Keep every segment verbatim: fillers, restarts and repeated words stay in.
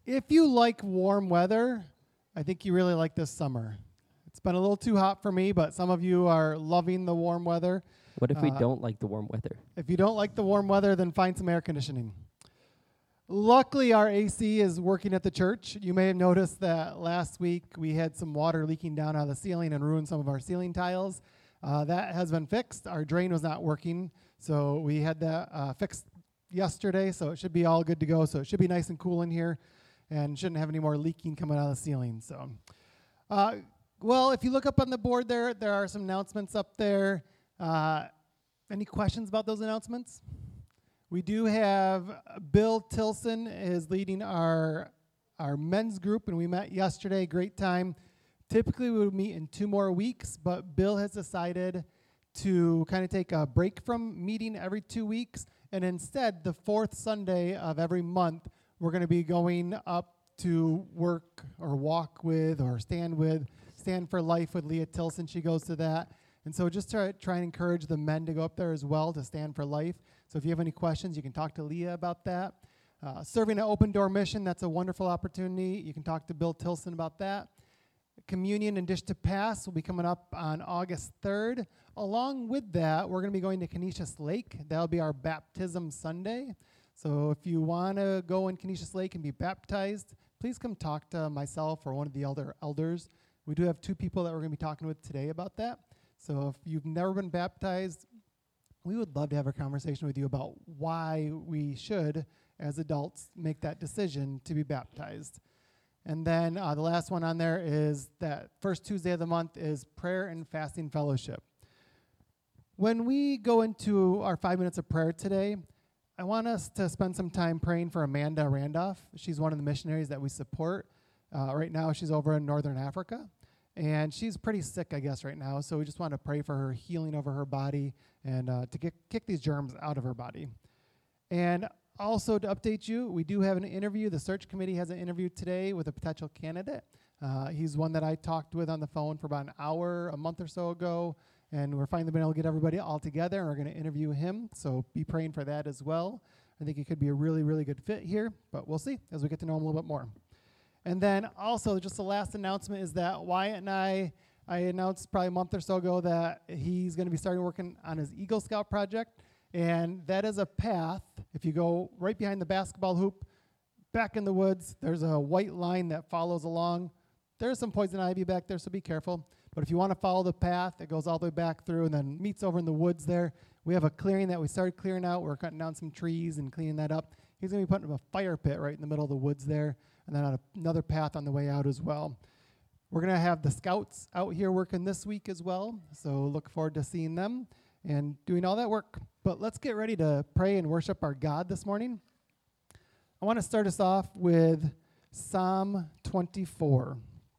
If you like warm weather, I think you really like this summer. It's been a little too hot for me, but some of you are loving the warm weather. What if we Uh, don't like the warm weather? If you don't like the warm weather, then find some air conditioning. Luckily, our A C is working at the church. You may have noticed that last week we had some water leaking down out of the ceiling and ruined some of our ceiling tiles. Uh, that has been fixed. Our drain was not working, so we had that uh, fixed yesterday, so it should be all good to go. So it should be nice and cool in here and shouldn't have any more leaking coming out of the ceiling. So, uh, well, if you look up on the board there, there are some announcements up there. Uh, any questions about those announcements? We do have uh, Bill Tilson is leading our our men's group, and we met yesterday. Great time. Typically, we would meet in two more weeks, but Bill has decided to kind of take a break from meeting every two weeks, and instead, the fourth Sunday of every month, we're going to be going up to work or walk with or stand with, Stand for Life with Leah Tilson. She goes to that. And so just try, try and encourage the men to go up there as well to Stand for Life. So if you have any questions, you can talk to Leah about that. Uh, serving an open door mission, that's a wonderful opportunity. You can talk to Bill Tilson about that. Communion and Dish to Pass will be coming up on August third. Along with that, we're going to be going to Canisius Lake. That'll be our baptism Sunday. So if you want to go in Canisius Lake and be baptized, please come talk to myself or one of the elder elders. We do have two people that we're going to be talking with today about that. So if you've never been baptized, we would love to have a conversation with you about why we should, as adults, make that decision to be baptized. And then uh, the last one on there is that first Tuesday of the month is Prayer and Fasting Fellowship. When we go into our five minutes of prayer today, I want us to spend some time praying for Amanda Randolph. She's one of the missionaries that we support. Uh, right now, she's over in Northern Africa. And she's pretty sick, I guess, right now. So we just want to pray for her healing over her body and uh, to get, kick these germs out of her body. And also to update you, we do have an interview. The search committee has an interview today with a potential candidate. Uh, he's one that I talked with on the phone for about an hour a month or so ago. And we're finally been able to get everybody all together, and we're going to interview him. So be praying for that as well. I think he could be a really, really good fit here. But we'll see as we get to know him a little bit more. And then also, just the last announcement is that Wyatt and I, I announced probably a month or so ago that he's going to be starting working on his Eagle Scout project. And that is a path. If you go right behind the basketball hoop, back in the woods, there's a white line that follows along. There's some poison ivy back there, so be careful. But if you want to follow the path, it goes all the way back through and then meets over in the woods there. We have a clearing that we started clearing out. We're cutting down some trees and cleaning that up. He's going to be putting up a fire pit right in the middle of the woods there, and then on a, another path on the way out as well. We're going to have the scouts out here working this week as well, so look forward to seeing them and doing all that work. But let's get ready to pray and worship our God this morning. I want to start us off with Psalm twenty-four.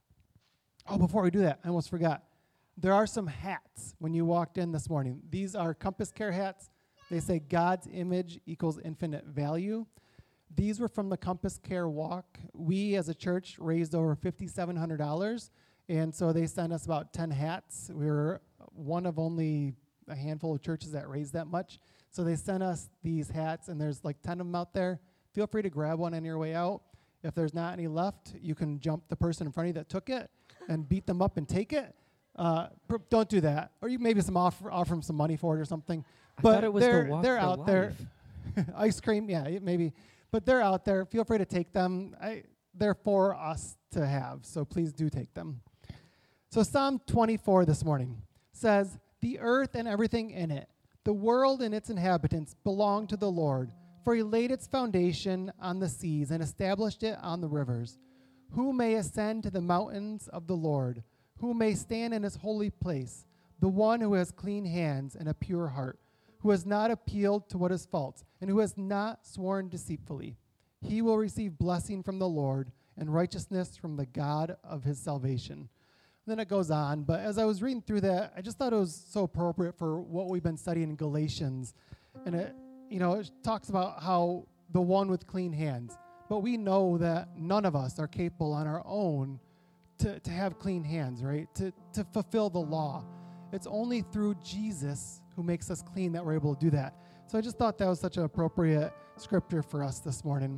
Oh, before we do that, I almost forgot. There are some hats when you walked in this morning. These are Compass Care hats. They say God's image equals infinite value. These were from the Compass Care Walk. We, as a church, raised over five thousand seven hundred dollars, and so they sent us about ten hats. We were one of only a handful of churches that raised that much. So they sent us these hats, and there's like ten of them out there. Feel free to grab one on your way out. If there's not any left, you can jump the person in front of you that took it and beat them up and take it. Uh, pr- don't do that. Or you maybe some offer, offer them some money for it or something. I but thought it was they're the walk they're for out life. there. Ice cream, yeah, it- maybe. But they're out there. Feel free to take them. I, they're for us to have, so please do take them. So Psalm twenty-four this morning says, "The earth and everything in it, the world and its inhabitants belong to the Lord, for he laid its foundation on the seas and established it on the rivers. Who may ascend to the mountains of the Lord? Who may stand in his holy place? The one who has clean hands and a pure heart, who has not appealed to what is false, and who has not sworn deceitfully. He will receive blessing from the Lord and righteousness from the God of his salvation." Then it goes on, but as I was reading through that, I just thought it was so appropriate for what we've been studying in Galatians. And it, you know, it talks about how the one with clean hands. But we know that none of us are capable on our own to, to have clean hands, right? To, to fulfill the law. It's only through Jesus who makes us clean that we're able to do that. So I just thought that was such an appropriate scripture for us this morning.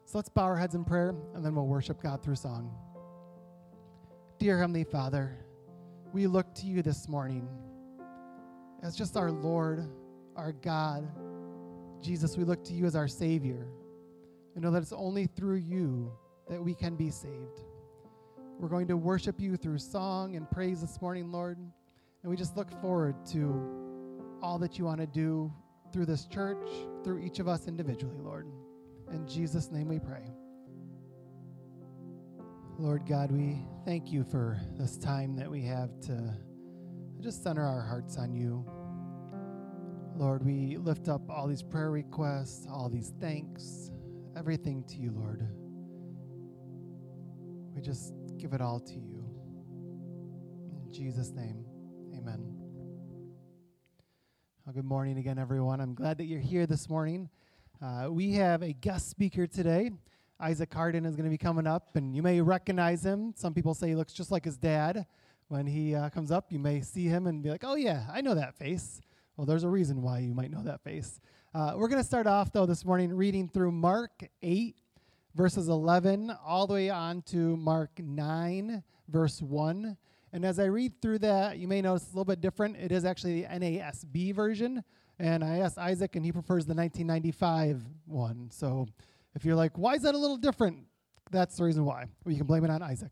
So let's bow our heads in prayer, and then we'll worship God through song. Dear Heavenly Father, we look to you this morning as just our Lord, our God. Jesus, we look to you as our Savior. We know that it's only through you that we can be saved. We're going to worship you through song and praise this morning, Lord, and we just look forward to all that you want to do through this church, through each of us individually, Lord. In Jesus' name we pray. Lord God, we thank you for this time that we have to just center our hearts on you. Lord, we lift up all these prayer requests, all these thanks, everything to you, Lord. We just give it all to you. In Jesus' name, amen. Well, good morning again, everyone. I'm glad that you're here this morning. Uh, we have a guest speaker today. Isaac Harden is going to be coming up, and you may recognize him. Some people say he looks just like his dad. When he uh, comes up, you may see him and be like, oh, yeah, I know that face. Well, there's a reason why you might know that face. Uh, we're going to start off, though, this morning reading through Mark eight, verses eleven, all the way on to Mark nine, verse one. And as I read through that, you may notice it's a little bit different. It is actually the N A S B version. And I asked Isaac, and he prefers the nineteen ninety-five one. So if you're like, why is that a little different? That's the reason why. Well, you can blame it on Isaac.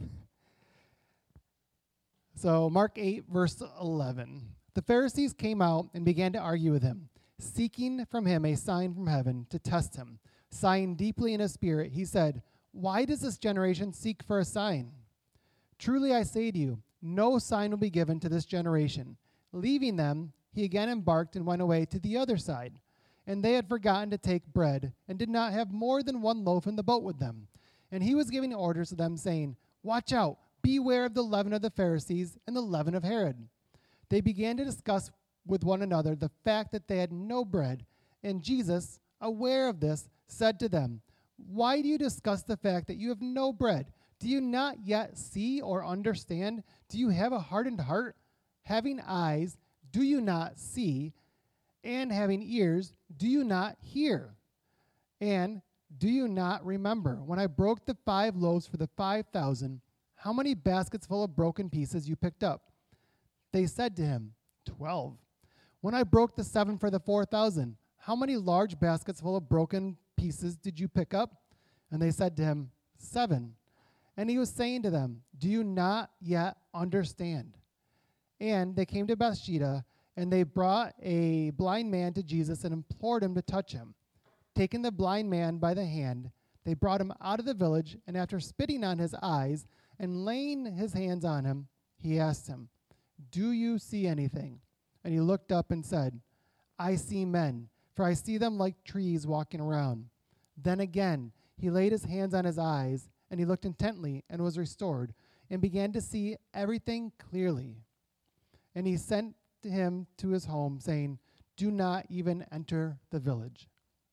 So Mark eight, verse eleven. The Pharisees came out and began to argue with him, seeking from him a sign from heaven to test him. Sighing deeply in his spirit, he said, why does this generation seek for a sign? Truly I say to you, no sign will be given to this generation. Leaving them, he again embarked and went away to the other side. And they had forgotten to take bread, and did not have more than one loaf in the boat with them. And he was giving orders to them, saying, watch out, beware of the leaven of the Pharisees and the leaven of Herod. They began to discuss with one another the fact that they had no bread. And Jesus, aware of this, said to them, why do you discuss the fact that you have no bread? Do you not yet see or understand? Do you have a hardened heart? Having eyes, do you not see? And having ears, do you not hear? And do you not remember when I broke the five loaves for the five thousand, how many baskets full of broken pieces you picked up? They said to him, twelve. When I broke the seven for the four thousand, how many large baskets full of broken pieces did you pick up? And they said to him, seven. And he was saying to them, do you not yet understand? And they came to Bethsaida, and they brought a blind man to Jesus and implored him to touch him. Taking the blind man by the hand, they brought him out of the village, and after spitting on his eyes and laying his hands on him, he asked him, do you see anything? And he looked up and said, I see men, for I see them like trees walking around. Then again, he laid his hands on his eyes, and he looked intently and was restored, and began to see everything clearly. And he sent him to his home, saying, do not even enter the village.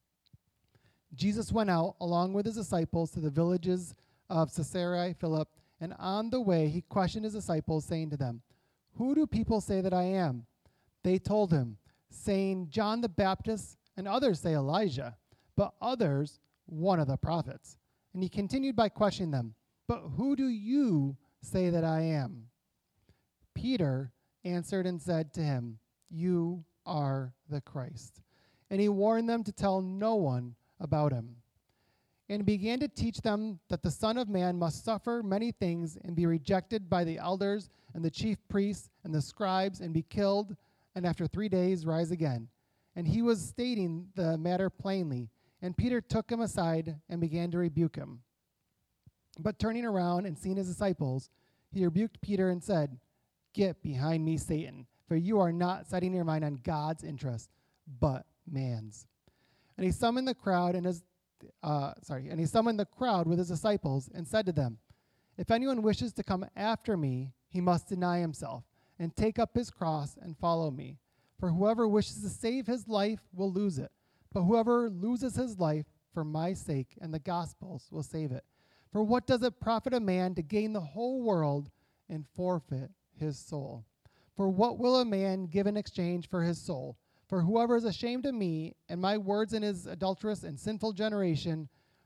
Jesus went out along with his disciples to the villages of Caesarea Philippi, and on the way he questioned his disciples, saying to them, who do people say that I am? They told him, saying, John the Baptist, and others say Elijah, but others, one of the prophets. And he continued by questioning them, but who do you say that I am? Peter answered and said to him, you are the Christ. And he warned them to tell no one about him. And began to teach them that the Son of Man must suffer many things and be rejected by the elders and the chief priests and the scribes and be killed, and after three days rise again. And he was stating the matter plainly. And Peter took him aside and began to rebuke him. But turning around and seeing his disciples, he rebuked Peter and said, get behind me, Satan, for you are not setting your mind on God's interest, but man's. And he summoned the crowd and his Uh, sorry, and he summoned the crowd with his disciples and said to them, if anyone wishes to come after me, he must deny himself and take up his cross and follow me. For whoever wishes to save his life will lose it, but whoever loses his life for my sake and the gospel's will save it. For what does it profit a man to gain the whole world and forfeit his soul? For what will a man give in exchange for his soul? For whoever is ashamed of me and my words in his adulterous and sinful generation,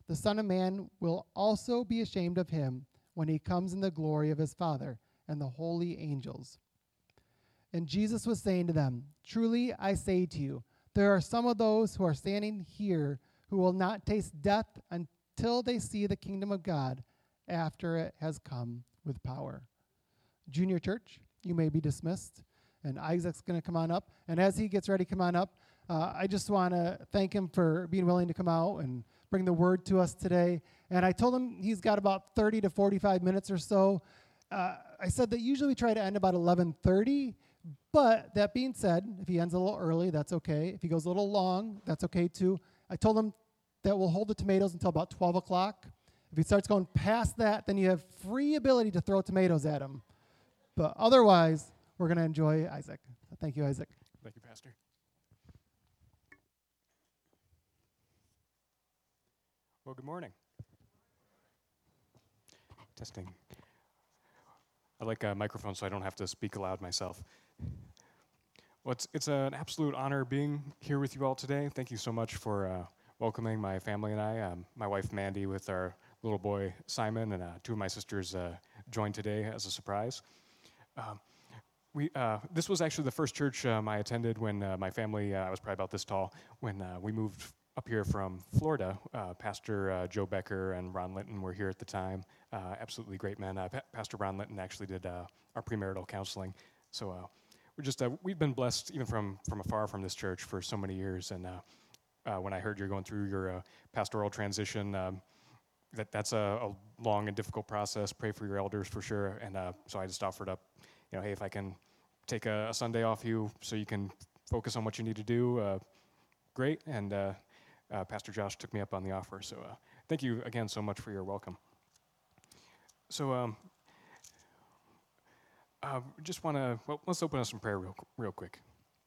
the Son of Man will also be ashamed of him when he comes in the glory of his Father and the holy angels." And Jesus was saying to them, "Truly I say to you, there are some of those who are standing here who will not taste death until they see the kingdom of God after it has come with power." Junior church, you may be dismissed. And Isaac's going to come on up. And as he gets ready to come on up, uh, I just want to thank him for being willing to come out and bring the word to us today. And I told him he's got about thirty to forty-five minutes or so. Uh, I said that usually we try to end about eleven thirty. But that being said, if he ends a little early, that's okay. If he goes a little long, that's okay too. I told him that we'll hold the tomatoes until about twelve o'clock. If he starts going past that, then you have free ability to throw tomatoes at him. But otherwise, we're going to enjoy Isaac. Thank you, Isaac. Thank you, Pastor. Well, good morning. Testing. I like a microphone so I don't have to speak aloud myself. Well, it's, it's an absolute honor being here with you all today. Thank you so much for uh, welcoming my family and I. Um, my wife, Mandy, with our little boy, Simon, and uh, two of my sisters uh, joined today as a surprise. Um, We, uh, this was actually the first church um, I attended when uh, my family, uh, I was probably about this tall, when uh, we moved up here from Florida. Uh, Pastor uh, Joe Becker and Ron Linton were here at the time. Uh, absolutely great men. Uh, pa- Pastor Ron Linton actually did uh, our premarital counseling. So uh, we're just, uh, we've been blessed even from, from afar from this church for so many years. And uh, uh, when I heard you're going through your uh, pastoral transition, um, that that's a, a long and difficult process. Pray for your elders for sure. And uh, so I just offered up, you know, hey, if I can take a, a Sunday off you so you can focus on what you need to do, uh, great. And uh, uh, Pastor Josh took me up on the offer. So uh, thank you again so much for your welcome. So um, uh, just want to, well, let's open up some prayer real, real quick.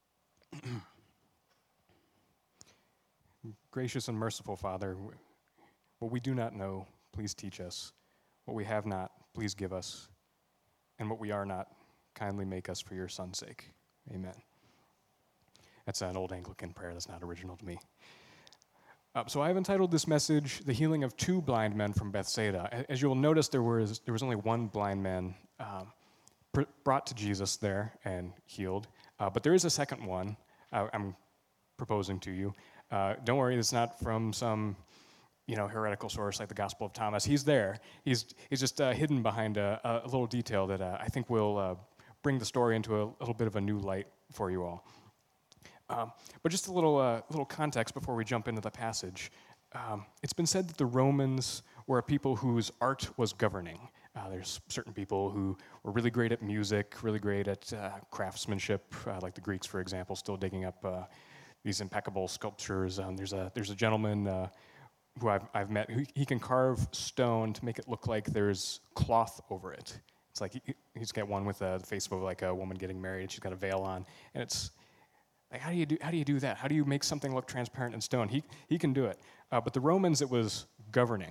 Gracious and merciful Father, what we do not know, please teach us. What we have not, please give us. And what we are not, kindly make us for your Son's sake. Amen. That's an old Anglican prayer. That's not original to me. Uh, so I have entitled this message, "The Healing of Two Blind Men from Bethsaida." As you'll notice, there was there was only one blind man um, pr- brought to Jesus there and healed. Uh, but there is a second one uh, I'm proposing to you. Uh, don't worry, it's not from some you know, heretical source like the Gospel of Thomas. He's there. He's he's just uh, hidden behind a, a little detail that uh, I think will uh, bring the story into a little bit of a new light for you all. Um, but just a little uh, little context before we jump into the passage. Um, it's been said that the Romans were a people whose art was governing. Uh, there's certain people who were really great at music, really great at uh, craftsmanship, uh, like the Greeks, for example, still digging up uh, these impeccable sculptures. Um, there's a there's a gentleman uh, who I've, I've met, who he can carve stone to make it look like there's cloth over it. It's like he, he's got one with a, the face of like a woman getting married. She's got a veil on, and it's like, how do you do how do you do that? How do you make something look transparent in stone? He he can do it, uh, but the Romans, it was governing.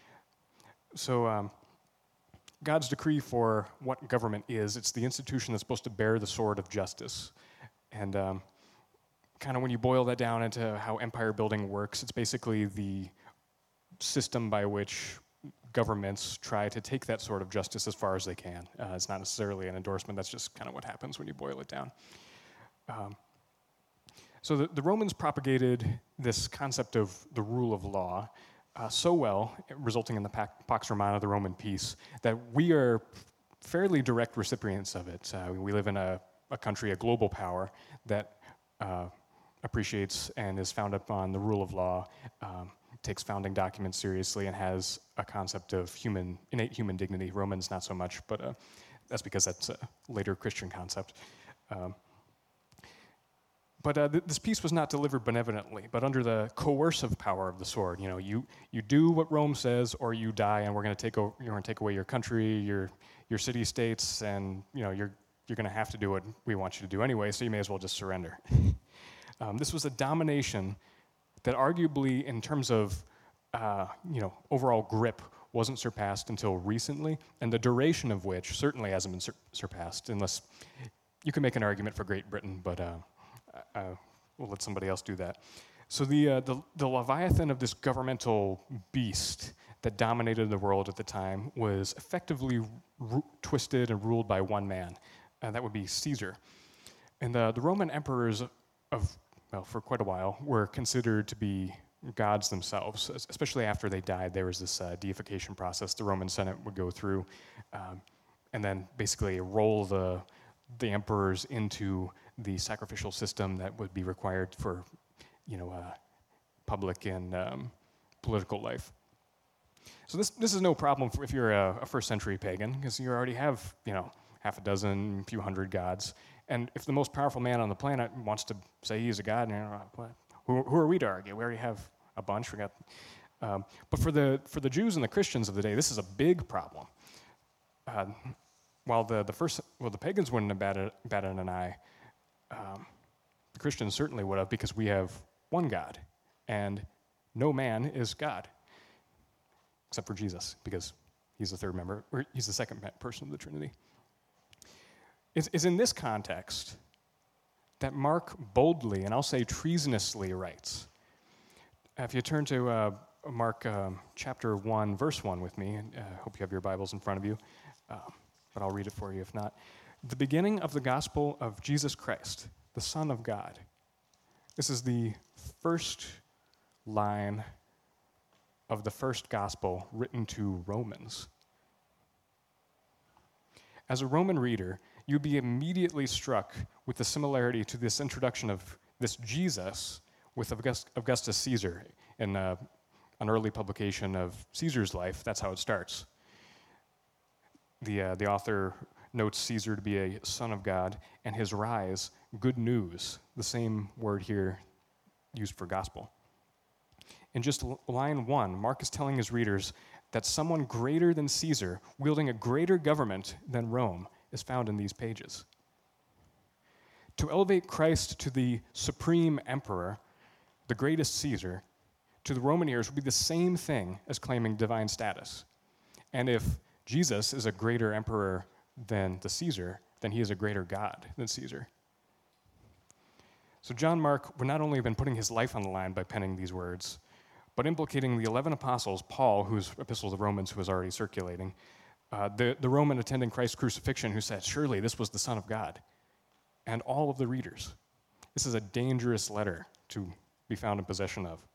So um, God's decree for what government is, it's the institution that's supposed to bear the sword of justice, and um, kind of when you boil that down into how empire building works, it's basically the system by which governments try to take that sort of justice as far as they can. Uh, it's not necessarily an endorsement. That's just kind of what happens when you boil it down. Um, so the, the Romans propagated this concept of the rule of law uh, so well, resulting in the Pax Romana, the Roman peace, that we are fairly direct recipients of it. Uh, we live in a, a country, a global power, that uh, appreciates and is founded upon the rule of law, um, takes founding documents seriously, and has a concept of human, innate human dignity. Romans, not so much, but uh, that's because that's a later Christian concept. Um, but uh, th- this peace was not delivered benevolently, but under the coercive power of the sword. You know, you you do what Rome says, or you die, and we're going to take o- you're going to take away your country, your your city states, and you know you're you're going to have to do what we want you to do anyway. So you may as well just surrender. um, this was a domination that arguably, in terms of uh, you know overall grip, wasn't surpassed until recently, and the duration of which certainly hasn't been sur- surpassed, unless you can make an argument for Great Britain, but uh, uh, we'll let somebody else do that. So the, uh, the, the Leviathan of this governmental beast that dominated the world at the time was effectively ru- twisted and ruled by one man, and that would be Caesar. And the, the Roman emperors of, well, for quite a while, were considered to be gods themselves, especially after they died. There was this uh, deification process the Roman Senate would go through, um, and then basically roll the, the emperors into the sacrificial system that would be required for, you know, uh, public and um, political life. So this this is no problem for if you're a, a first century pagan, because you already have, you know, half a dozen, few hundred gods. And if the most powerful man on the planet wants to say he's a god, you know, what, who, who are we to argue? We already have a bunch. We got, um, but for the for the Jews and the Christians of the day, this is a big problem. Uh, while the the first well the pagans wouldn't have batted, batted an eye, um, the Christians certainly would have, because we have one God, and no man is God, except for Jesus, because he's the third member, or he's the second person of the Trinity. It's, it's in this context that Mark boldly, and I'll say treasonously, writes. If you turn to uh, Mark um, chapter one, verse one with me, I uh, hope you have your Bibles in front of you, uh, but I'll read it for you if not. The beginning of the gospel of Jesus Christ, the Son of God. This is the first line of the first gospel written to Romans. As a Roman reader, you'd be immediately struck with the similarity to this introduction of this Jesus with August, Augustus Caesar in uh, an early publication of Caesar's life. That's how it starts. The, uh, the author notes Caesar to be a son of God, and his rise, good news, the same word here used for gospel. In just line one, Mark is telling his readers that someone greater than Caesar, wielding a greater government than Rome, is found in these pages. To elevate Christ to the supreme emperor, the greatest Caesar, to the Roman ears would be the same thing as claiming divine status. And if Jesus is a greater emperor than the Caesar, then he is a greater God than Caesar. So John Mark would not only have been putting his life on the line by penning these words, but implicating the eleven apostles, Paul, whose epistle to the Romans was already circulating, uh, the, the Roman attending Christ's crucifixion who said, surely this was the Son of God, and all of the readers. This is a dangerous letter to be found in possession of.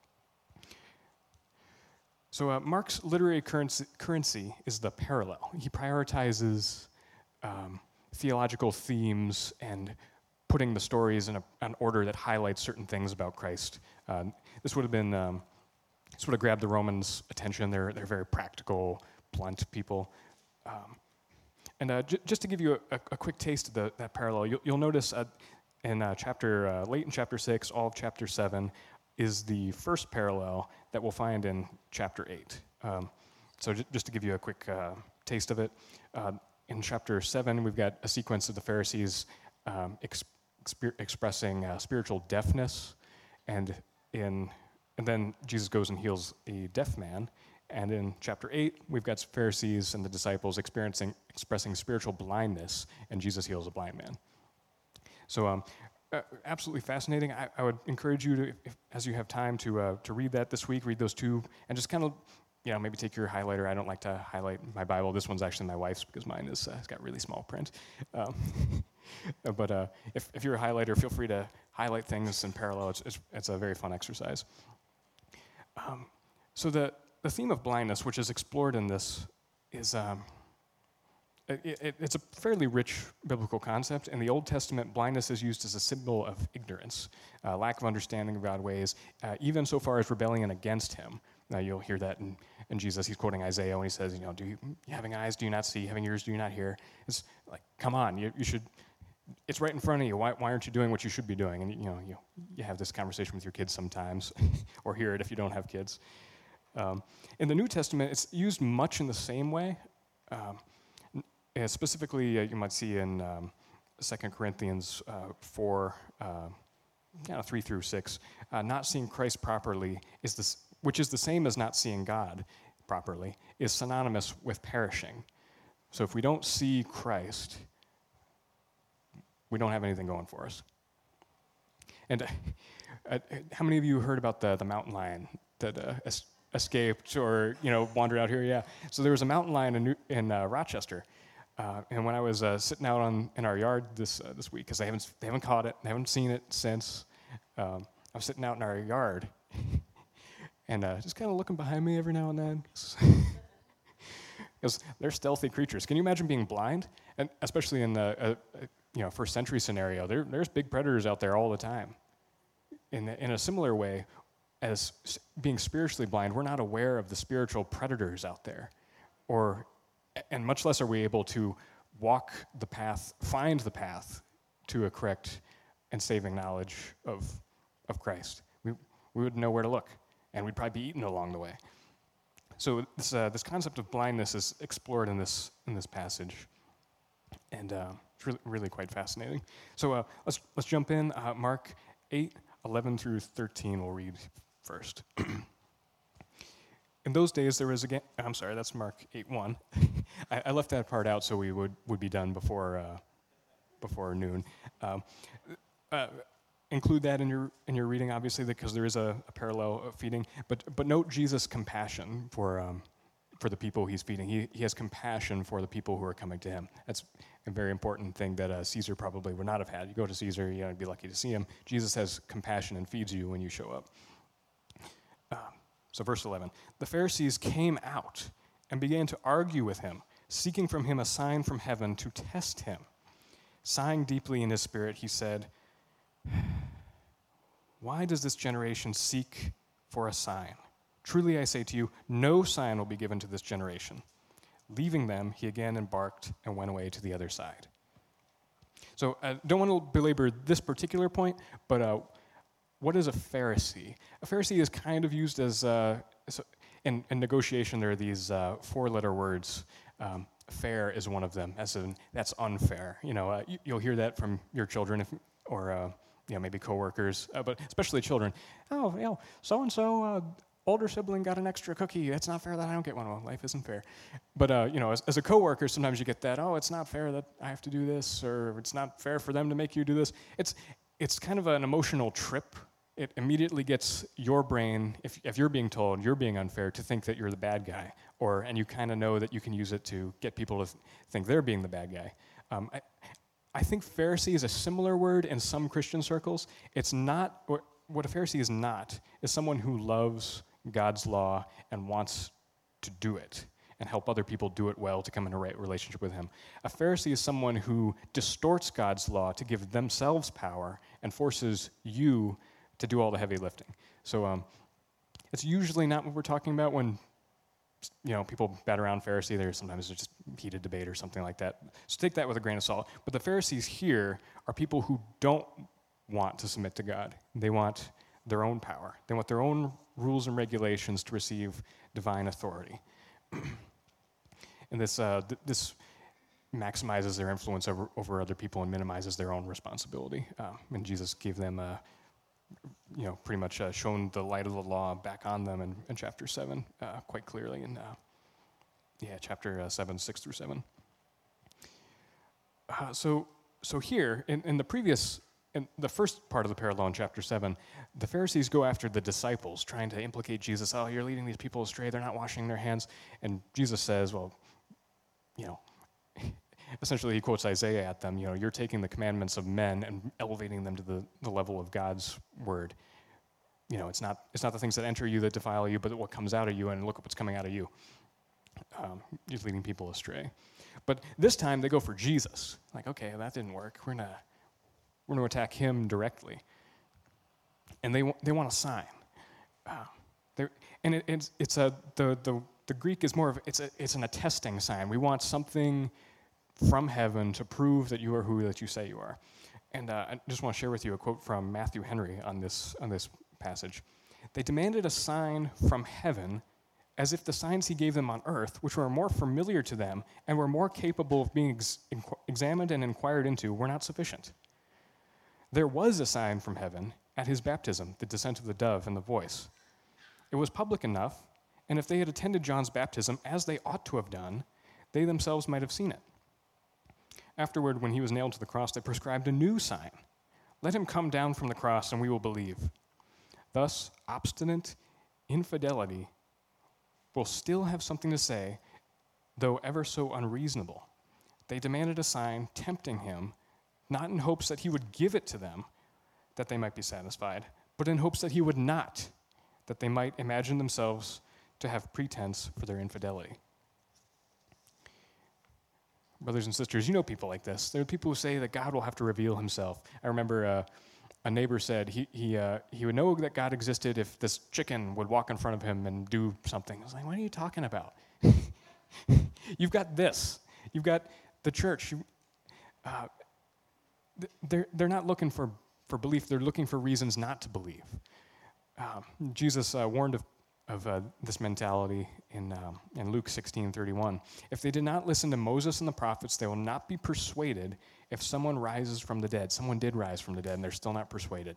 So uh, Mark's literary currency, currency is the parallel. He prioritizes um, theological themes and putting the stories in a, an order that highlights certain things about Christ. Uh, this would have been, um, this would have grabbed the Romans' attention. They're, they're very practical, blunt people. Um, and uh, j- just to give you a, a quick taste of the, that parallel, you'll, you'll notice uh, in uh, chapter, uh, late in chapter six, all of chapter seven, is the first parallel that we'll find in chapter eight. Um, so j- just to give you a quick uh, taste of it, uh, in chapter seven, we've got a sequence of the Pharisees um, ex- exper- expressing uh, spiritual deafness, and in and then Jesus goes and heals a deaf man. And in chapter eight, we've got Pharisees and the disciples experiencing expressing spiritual blindness, and Jesus heals a blind man. So um, uh, absolutely fascinating. I, I would encourage you to, if, as you have time, to uh, to read that this week, read those two, and just kind of, you know, maybe take your highlighter. I don't like to highlight my Bible. This one's actually my wife's because mine is uh, it's got really small print. Um, but uh, if, if you're a highlighter, feel free to highlight things in parallel. It's, it's, it's a very fun exercise. Um, so the, the theme of blindness, which is explored in this, is um, it, it, it's a fairly rich biblical concept. In the Old Testament, blindness is used as a symbol of ignorance, uh, lack of understanding of God's ways, uh, even so far as rebellion against him. Now you'll hear that in, in Jesus. He's quoting Isaiah when he says, you know, do you having eyes, do you not see? Having ears, do you not hear? It's like, come on, you, you should, it's right in front of you. Why, why aren't you doing what you should be doing? And you know, you, you have this conversation with your kids sometimes, or hear it if you don't have kids. Um, in the New Testament, it's used much in the same way. Um, and specifically, uh, you might see in um, Second Corinthians uh, four, uh, you know, three through six, uh, not seeing Christ properly is this, which is the same as not seeing God properly, is synonymous with perishing. So if we don't see Christ, we don't have anything going for us. And uh, Uh, how many of you heard about the, the mountain lion that uh, es- escaped or, you know, wandered out here? Yeah. So there was a mountain lion in, New- in uh, Rochester. Uh, and when I was uh, sitting out on in our yard this uh, this week, because they haven't they haven't caught it, they haven't seen it since. Um, I was sitting out in our yard, and uh, just kind of looking behind me every now and then, because they're stealthy creatures. Can you imagine being blind, and especially in the uh, uh, you know first century scenario? There there's big predators out there all the time. In in a similar way, as being spiritually blind, we're not aware of the spiritual predators out there, or and much less are we able to walk the path, find the path to a correct and saving knowledge of, of Christ. We, we wouldn't know where to look, and we'd probably be eaten along the way. So this, uh, this concept of blindness is explored in this, in this passage, and uh, it's really, really quite fascinating. So uh, let's, let's jump in. Uh, Mark eight, eleven through thirteen we'll read first. In those days, there was again, I'm sorry, that's Mark eight one. I, I left that part out so we would, would be done before uh, before noon. Um, uh, include that in your in your reading, obviously, because there is a, a parallel of feeding. But but note Jesus' compassion for um, for the people he's feeding. He he has compassion for the people who are coming to him. That's a very important thing that uh, Caesar probably would not have had. You go to Caesar, you're gonna be lucky to see him. Jesus has compassion and feeds you when you show up. Um, So verse eleven, the Pharisees came out and began to argue with him, seeking from him a sign from heaven to test him. Sighing deeply in his spirit, he said, why does this generation seek for a sign? Truly I say to you, no sign will be given to this generation. Leaving them, he again embarked and went away to the other side. So I don't want to belabor this particular point, but uh, what is a Pharisee? A Pharisee is kind of used as, uh, in, in negotiation, there are these uh, four-letter words. Um, fair is one of them, as in, that's unfair. You know, uh, you, you'll hear that from your children, if, or uh, you know, maybe coworkers, uh, but especially children. Oh, you know, so-and-so, uh, older sibling got an extra cookie. It's not fair that I don't get one. Well, life isn't fair. But, uh, you know, as, as a coworker, sometimes you get that, oh, it's not fair that I have to do this, or it's not fair for them to make you do this. It's, it's kind of an emotional trip. It immediately gets your brain, if, if you're being told you're being unfair, to think that you're the bad guy, or and you kind of know that you can use it to get people to th- think they're being the bad guy. Um, I, I think Pharisee is a similar word in some Christian circles. It's not, or what a Pharisee is not, is someone who loves God's law and wants to do it and help other people do it well to come in a right relationship with him. A Pharisee is someone who distorts God's law to give themselves power and forces you to do all the heavy lifting. So um, it's usually not what we're talking about when, you know, people bat around Pharisee. There's sometimes it's just heated debate or something like that. So take that with a grain of salt. But the Pharisees here are people who don't want to submit to God. They want their own power. They want their own rules and regulations to receive divine authority. And this uh, th- this maximizes their influence over, over other people and minimizes their own responsibility. Uh, and Jesus gave them a you know, pretty much uh, shown the light of the law back on them in, in chapter seven uh, quite clearly in, uh, yeah, chapter uh, seven, six through seven. Uh, so, so here, in, in the previous, in the first part of the parallel in chapter seven, the Pharisees go after the disciples, trying to implicate Jesus. Oh, you're leading these people astray. They're not washing their hands. And Jesus says, well, you know, essentially, he quotes Isaiah at them, you know, you're taking the commandments of men and elevating them to the, the level of God's word. You know, it's not it's not the things that enter you that defile you, but what comes out of you, and look at what's coming out of you. Um, you're leading people astray. But this time, they go for Jesus. Like, okay, that didn't work. We're gonna we're gonna attack him directly. And they they want a sign. Uh, and it, it's it's a the the the Greek is more of it's a it's an attesting sign. We want something from heaven to prove that you are who that you say you are. And uh, I just want to share with you a quote from Matthew Henry on this on this passage. They demanded a sign from heaven as if the signs he gave them on earth, which were more familiar to them and were more capable of being ex- inqu- examined and inquired into, were not sufficient. There was a sign from heaven at his baptism, the descent of the dove and the voice. It was public enough, and if they had attended John's baptism as they ought to have done, they themselves might have seen it. Afterward, when he was nailed to the cross, they prescribed a new sign. Let him come down from the cross, and we will believe. Thus, obstinate infidelity will still have something to say, though ever so unreasonable. They demanded a sign, tempting him, not in hopes that he would give it to them, that they might be satisfied, but in hopes that he would not, that they might imagine themselves to have pretense for their infidelity. Brothers and sisters, you know people like this. There are people who say that God will have to reveal himself. I remember uh, a neighbor said he he uh, he would know that God existed if this chicken would walk in front of him and do something. I was like, what are you talking about? You've got this. You've got the church. You, uh, they're, they're not looking for, for belief. They're looking for reasons not to believe. Uh, Jesus uh, warned of of uh, this mentality in um, in Luke sixteen thirty-one. If they did not listen to Moses and the prophets, they will not be persuaded if someone rises from the dead. Someone did rise from the dead, and they're still not persuaded.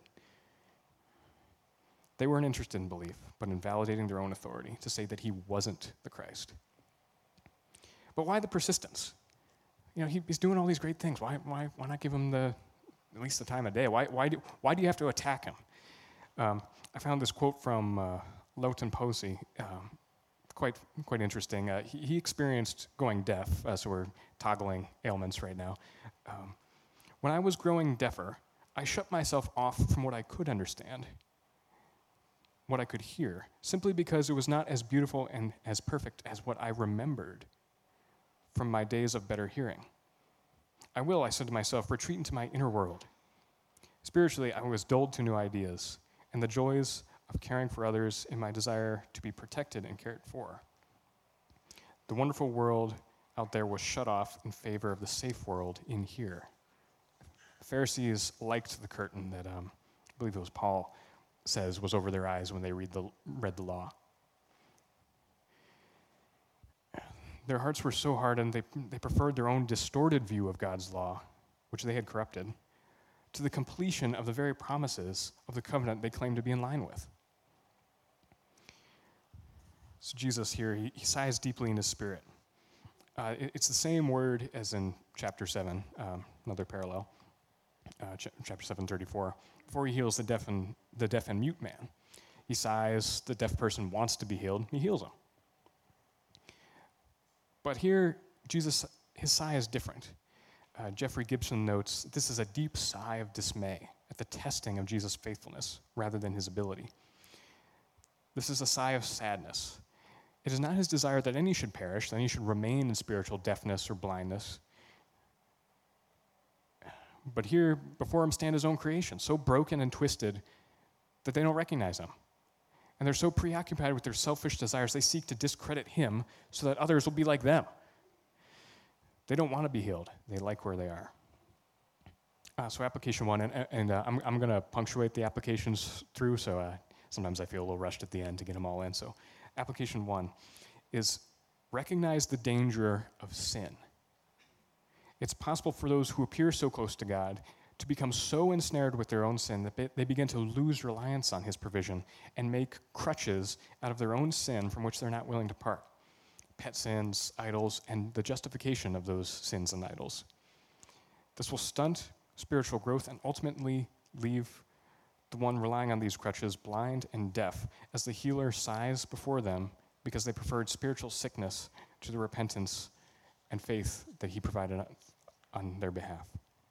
They weren't interested in belief, but in validating their own authority to say that he wasn't the Christ. But why the persistence? You know, he, he's doing all these great things. Why why why not give him the at least the time of day? Why why do why do you have to attack him? Um, I found this quote from Uh, Lowton Posey, um, quite quite interesting. Uh, he, he experienced going deaf, uh, so we're toggling ailments right now. Um, when I was growing deafer, I shut myself off from what I could understand, what I could hear, simply because it was not as beautiful and as perfect as what I remembered from my days of better hearing. I will, I said to myself, retreat into my inner world. Spiritually, I was dulled to new ideas, and the joys of caring for others in my desire to be protected and cared for. The wonderful world out there was shut off in favor of the safe world in here. The Pharisees liked the curtain that um, I believe it was Paul says was over their eyes when they read the, read the law. Their hearts were so hardened, they, they preferred their own distorted view of God's law, which they had corrupted, to the completion of the very promises of the covenant they claimed to be in line with. So Jesus here, he, he sighs deeply in his spirit. Uh, it, it's the same word as in chapter seven, um, another parallel, uh, ch- chapter seven thirty-four. Before he heals the deaf and the deaf and mute man, he sighs. The deaf person wants to be healed. He heals him. But here, Jesus, his sigh is different. Uh, Jeffrey Gibson notes, this is a deep sigh of dismay at the testing of Jesus' faithfulness rather than his ability. This is a sigh of sadness. It is not his desire that any should perish, that any should remain in spiritual deafness or blindness. But here, before him stand his own creation, so broken and twisted that they don't recognize him. And they're so preoccupied with their selfish desires, they seek to discredit him so that others will be like them. They don't want to be healed. They like where they are. Uh, so application one, and, and uh, I'm, I'm going to punctuate the applications through, so uh, sometimes I feel a little rushed at the end to get them all in. So application one is recognize the danger of sin. It's possible for those who appear so close to God to become so ensnared with their own sin that they begin to lose reliance on his provision and make crutches out of their own sin from which they're not willing to part. Pet sins, idols, and the justification of those sins and idols. This will stunt spiritual growth and ultimately leave the one relying on these crutches blind and deaf as the healer sighs before them because they preferred spiritual sickness to the repentance and faith that he provided on their behalf.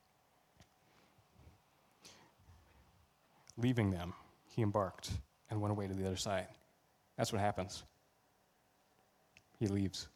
Leaving them, he embarked and went away to the other side. That's what happens. He leaves.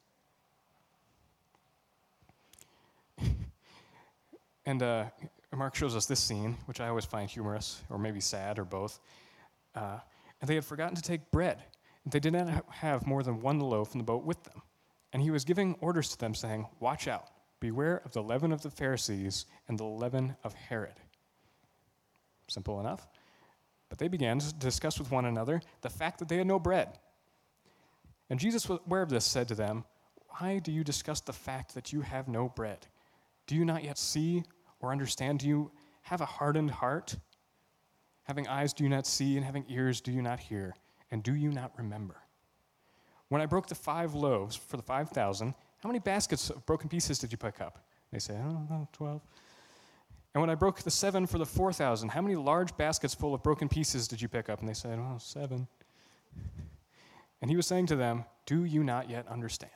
And uh, Mark shows us this scene, which I always find humorous, or maybe sad, or both. Uh, and they had forgotten to take bread. They did not ha- have more than one loaf in the boat with them. And he was giving orders to them, saying, watch out, beware of the leaven of the Pharisees and the leaven of Herod. Simple enough. But they began to discuss with one another the fact that they had no bread. And Jesus, aware of this, said to them, why do you discuss the fact that you have no bread? Do you not yet see or understand? Do you have a hardened heart? Having eyes, do you not see? And having ears, do you not hear? And do you not remember? When I broke the five loaves for the five thousand, how many baskets of broken pieces did you pick up? They say, I don't know, twelve. And when I broke the seven for the four thousand, how many large baskets full of broken pieces did you pick up? And they said, oh, seven. And he was saying to them, do you not yet understand?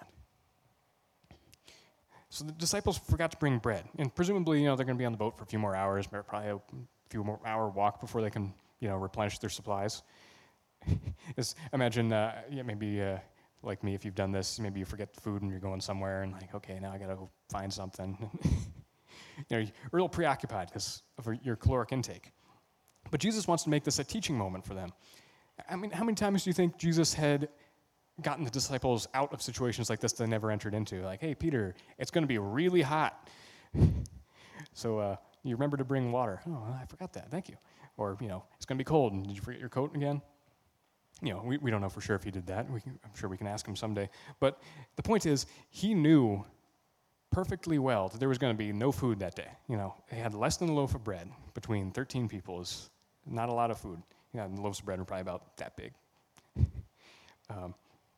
So the disciples forgot to bring bread. And presumably, you know, they're going to be on the boat for a few more hours, probably a few more hour walk before they can, you know, replenish their supplies. Imagine, uh, yeah, maybe uh, like me, if you've done this, maybe you forget the food and you're going somewhere and like, okay, now I got to go find something. You know, you're real preoccupied because of your caloric intake. But Jesus wants to make this a teaching moment for them. I mean, how many times do you think Jesus had gotten the disciples out of situations like this they never entered into? Like, hey, Peter, it's going to be really hot. So uh, you remember to bring water. Oh, I forgot that. Thank you. Or, you know, it's going to be cold. And did you forget your coat again? You know, we, we don't know for sure if he did that. We can, I'm sure we can ask him someday. But the point is, he knew perfectly well that there was going to be no food that day. You know, they had less than a loaf of bread between thirteen people. Is not a lot of food. You know, the loaves of bread are probably about that big. um,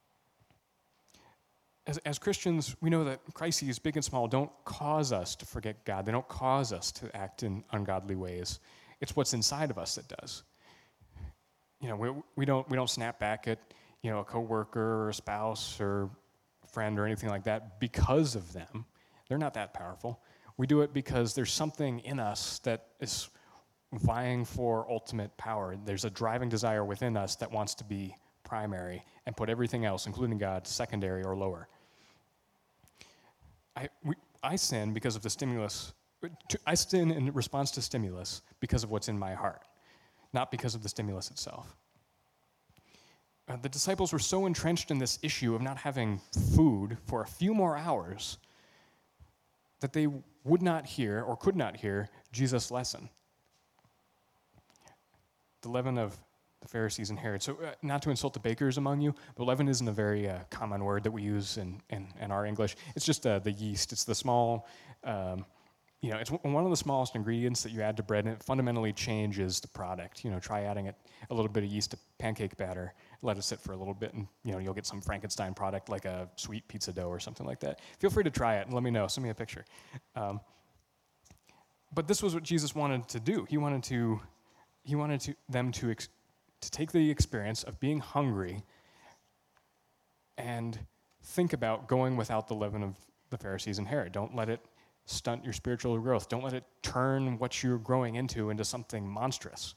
as, as Christians, we know that crises, big and small, don't cause us to forget God. They don't cause us to act in ungodly ways. It's what's inside of us that does. You know, we, we don't we don't snap back at, you know, a coworker or a spouse or friend or anything like that because of them. They're not that powerful. We do it because there's something in us that is vying for ultimate power. There's a driving desire within us that wants to be primary and put everything else, including God, secondary or lower. I, we, I sin because of the stimulus. I sin in response to stimulus because of what's in my heart, not because of the stimulus itself. Uh, the disciples were so entrenched in this issue of not having food for a few more hours that they would not hear or could not hear Jesus' lesson. The leaven of the Pharisees and Herod. So uh, not to insult the bakers among you, but leaven isn't a very uh, common word that we use in, in, in our English. It's just uh, the yeast. It's the small, um, you know, it's w- one of the smallest ingredients that you add to bread, and it fundamentally changes the product. You know, try adding it, a little bit of yeast to pancake batter, let it sit for a little bit, and, you know, you'll get some Frankenstein product like a sweet pizza dough or something like that. Feel free to try it and let me know. Send me a picture. Um, but this was what Jesus wanted to do. He wanted to, he wanted to, them to, ex- to take the experience of being hungry and think about going without the leaven of the Pharisees and Herod. Don't let it stunt your spiritual growth. Don't let it turn what you're growing into into something monstrous.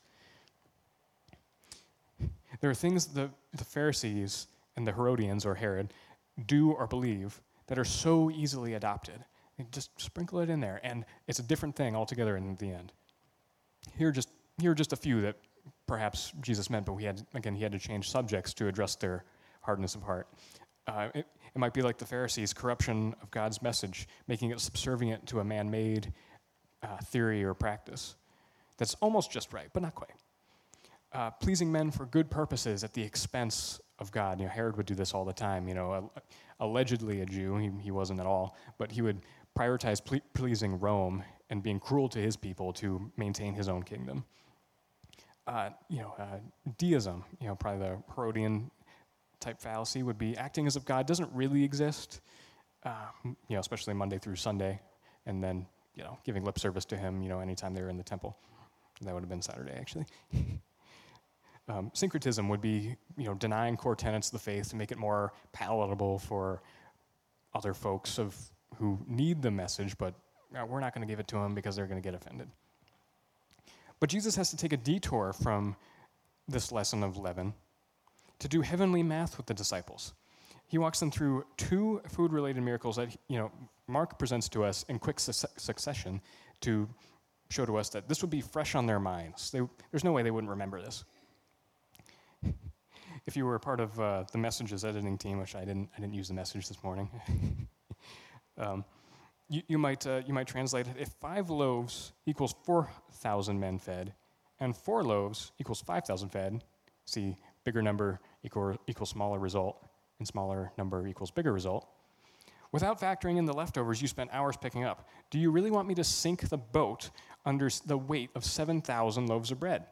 There are things the, the Pharisees and the Herodians, or Herod, do or believe that are so easily adopted. You just sprinkle it in there, and it's a different thing altogether in the end. Here are just, here are just a few that perhaps Jesus meant, but we had, again, he had to change subjects to address their hardness of heart. Uh, it, it might be like the Pharisees' corruption of God's message, making it subservient to a man-made uh, theory or practice. That's almost just right, but not quite. Uh, pleasing men for good purposes at the expense of God. You know, Herod would do this all the time. You know, uh, allegedly a Jew, he, he wasn't at all, but he would prioritize ple- pleasing Rome and being cruel to his people to maintain his own kingdom. Uh, you know, uh, deism, you know, probably the Herodian type fallacy would be acting as if God doesn't really exist, uh, you know, especially Monday through Sunday, and then, you know, giving lip service to him, you know, anytime they were in the temple. That would have been Saturday, actually. um, syncretism would be, you know, denying core tenets of the faith to make it more palatable for other folks of who need the message, but uh, we're not going to give it to them because they're going to get offended. But Jesus has to take a detour from this lesson of leaven to do heavenly math with the disciples. He walks them through two food-related miracles that, you know, Mark presents to us in quick su- succession to show to us that this would be fresh on their minds. They, there's no way they wouldn't remember this. If you were a part of uh, the Messages editing team, which I didn't, I didn't use the message this morning, um, you, you might uh, you might translate it: if five loaves equals four thousand men fed, and four loaves equals five thousand fed, see, bigger number equal, equals smaller result, and smaller number equals bigger result. Without factoring in the leftovers you spent hours picking up, do you really want me to sink the boat under the weight of seven thousand loaves of bread?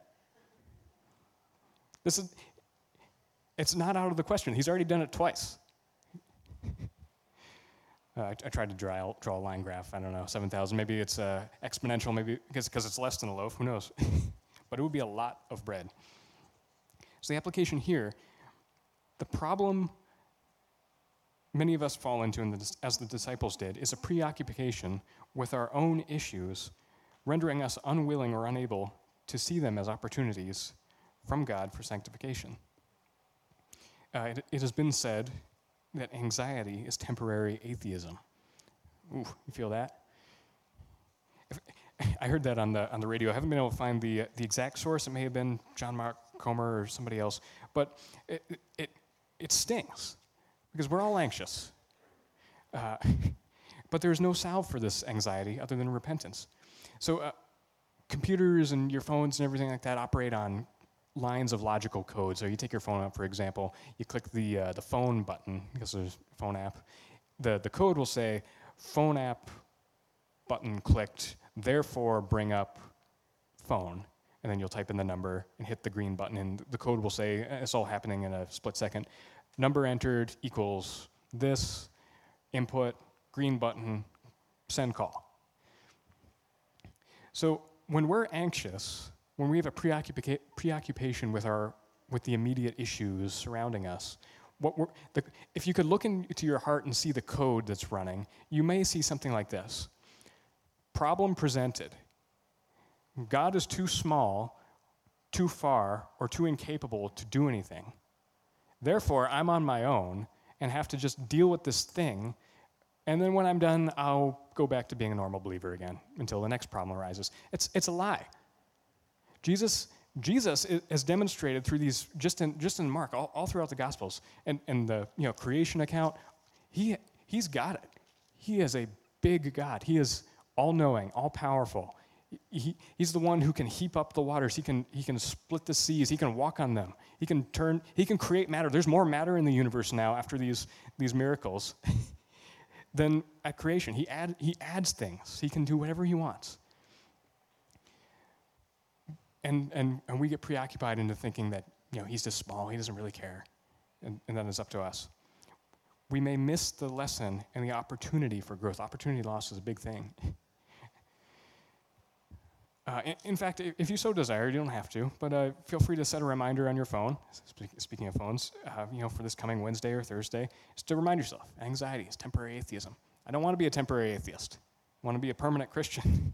This is, it's not out of the question. He's already done it twice. Uh, I, I tried to draw, draw a line graph. I don't know, seven thousand. Maybe it's uh, exponential, maybe because it's less than a loaf. Who knows? But it would be a lot of bread. So the application here, the problem many of us fall into, in the, as the disciples did, is a preoccupation with our own issues, rendering us unwilling or unable to see them as opportunities from God for sanctification. Uh, it, it has been said that anxiety is temporary atheism. Ooh, you feel that? If, I heard that on the on the radio. I haven't been able to find the uh, the exact source. It may have been John Mark Comer or somebody else, but it it it stings because we're all anxious. Uh, but there's no salve for this anxiety other than repentance. So uh, computers and your phones and everything like that operate on lines of logical code. So you take your phone up, for example, you click the uh, the phone button, because there's a phone app. The, the code will say, phone app button clicked, therefore bring up phone. And then you'll type in the number and hit the green button, and the code will say, it's all happening in a split second, number entered equals this, input, green button, send call. So when we're anxious, when we have a preoccupa- preoccupation with our with the immediate issues surrounding us, what we're, the, if you could look into your heart and see the code that's running, you may see something like this. Problem presented. God is too small, too far, or too incapable to do anything. Therefore, I'm on my own and have to just deal with this thing, and then when I'm done, I'll go back to being a normal believer again until the next problem arises. It's it's a lie. Jesus, Jesus has demonstrated through these, just in just in Mark, all, all throughout the Gospels, and, and the you know creation account, he he's got it. He is a big God. He is all-knowing, all-powerful. He, he's the one who can heap up the waters. He can he can split the seas. He can walk on them. He can turn. He can create matter. There's more matter in the universe now after these these miracles than at creation. He add he adds things. He can do whatever he wants. And, and and we get preoccupied into thinking that, you know, he's just small, he doesn't really care, and, and then it's up to us. We may miss the lesson and the opportunity for growth. Opportunity loss is a big thing. Uh, in, in fact, if you so desire, you don't have to, but uh, feel free to set a reminder on your phone, speaking of phones, uh, you know, for this coming Wednesday or Thursday, just to remind yourself, anxiety is temporary atheism. I don't want to be a temporary atheist. I want to be a permanent Christian.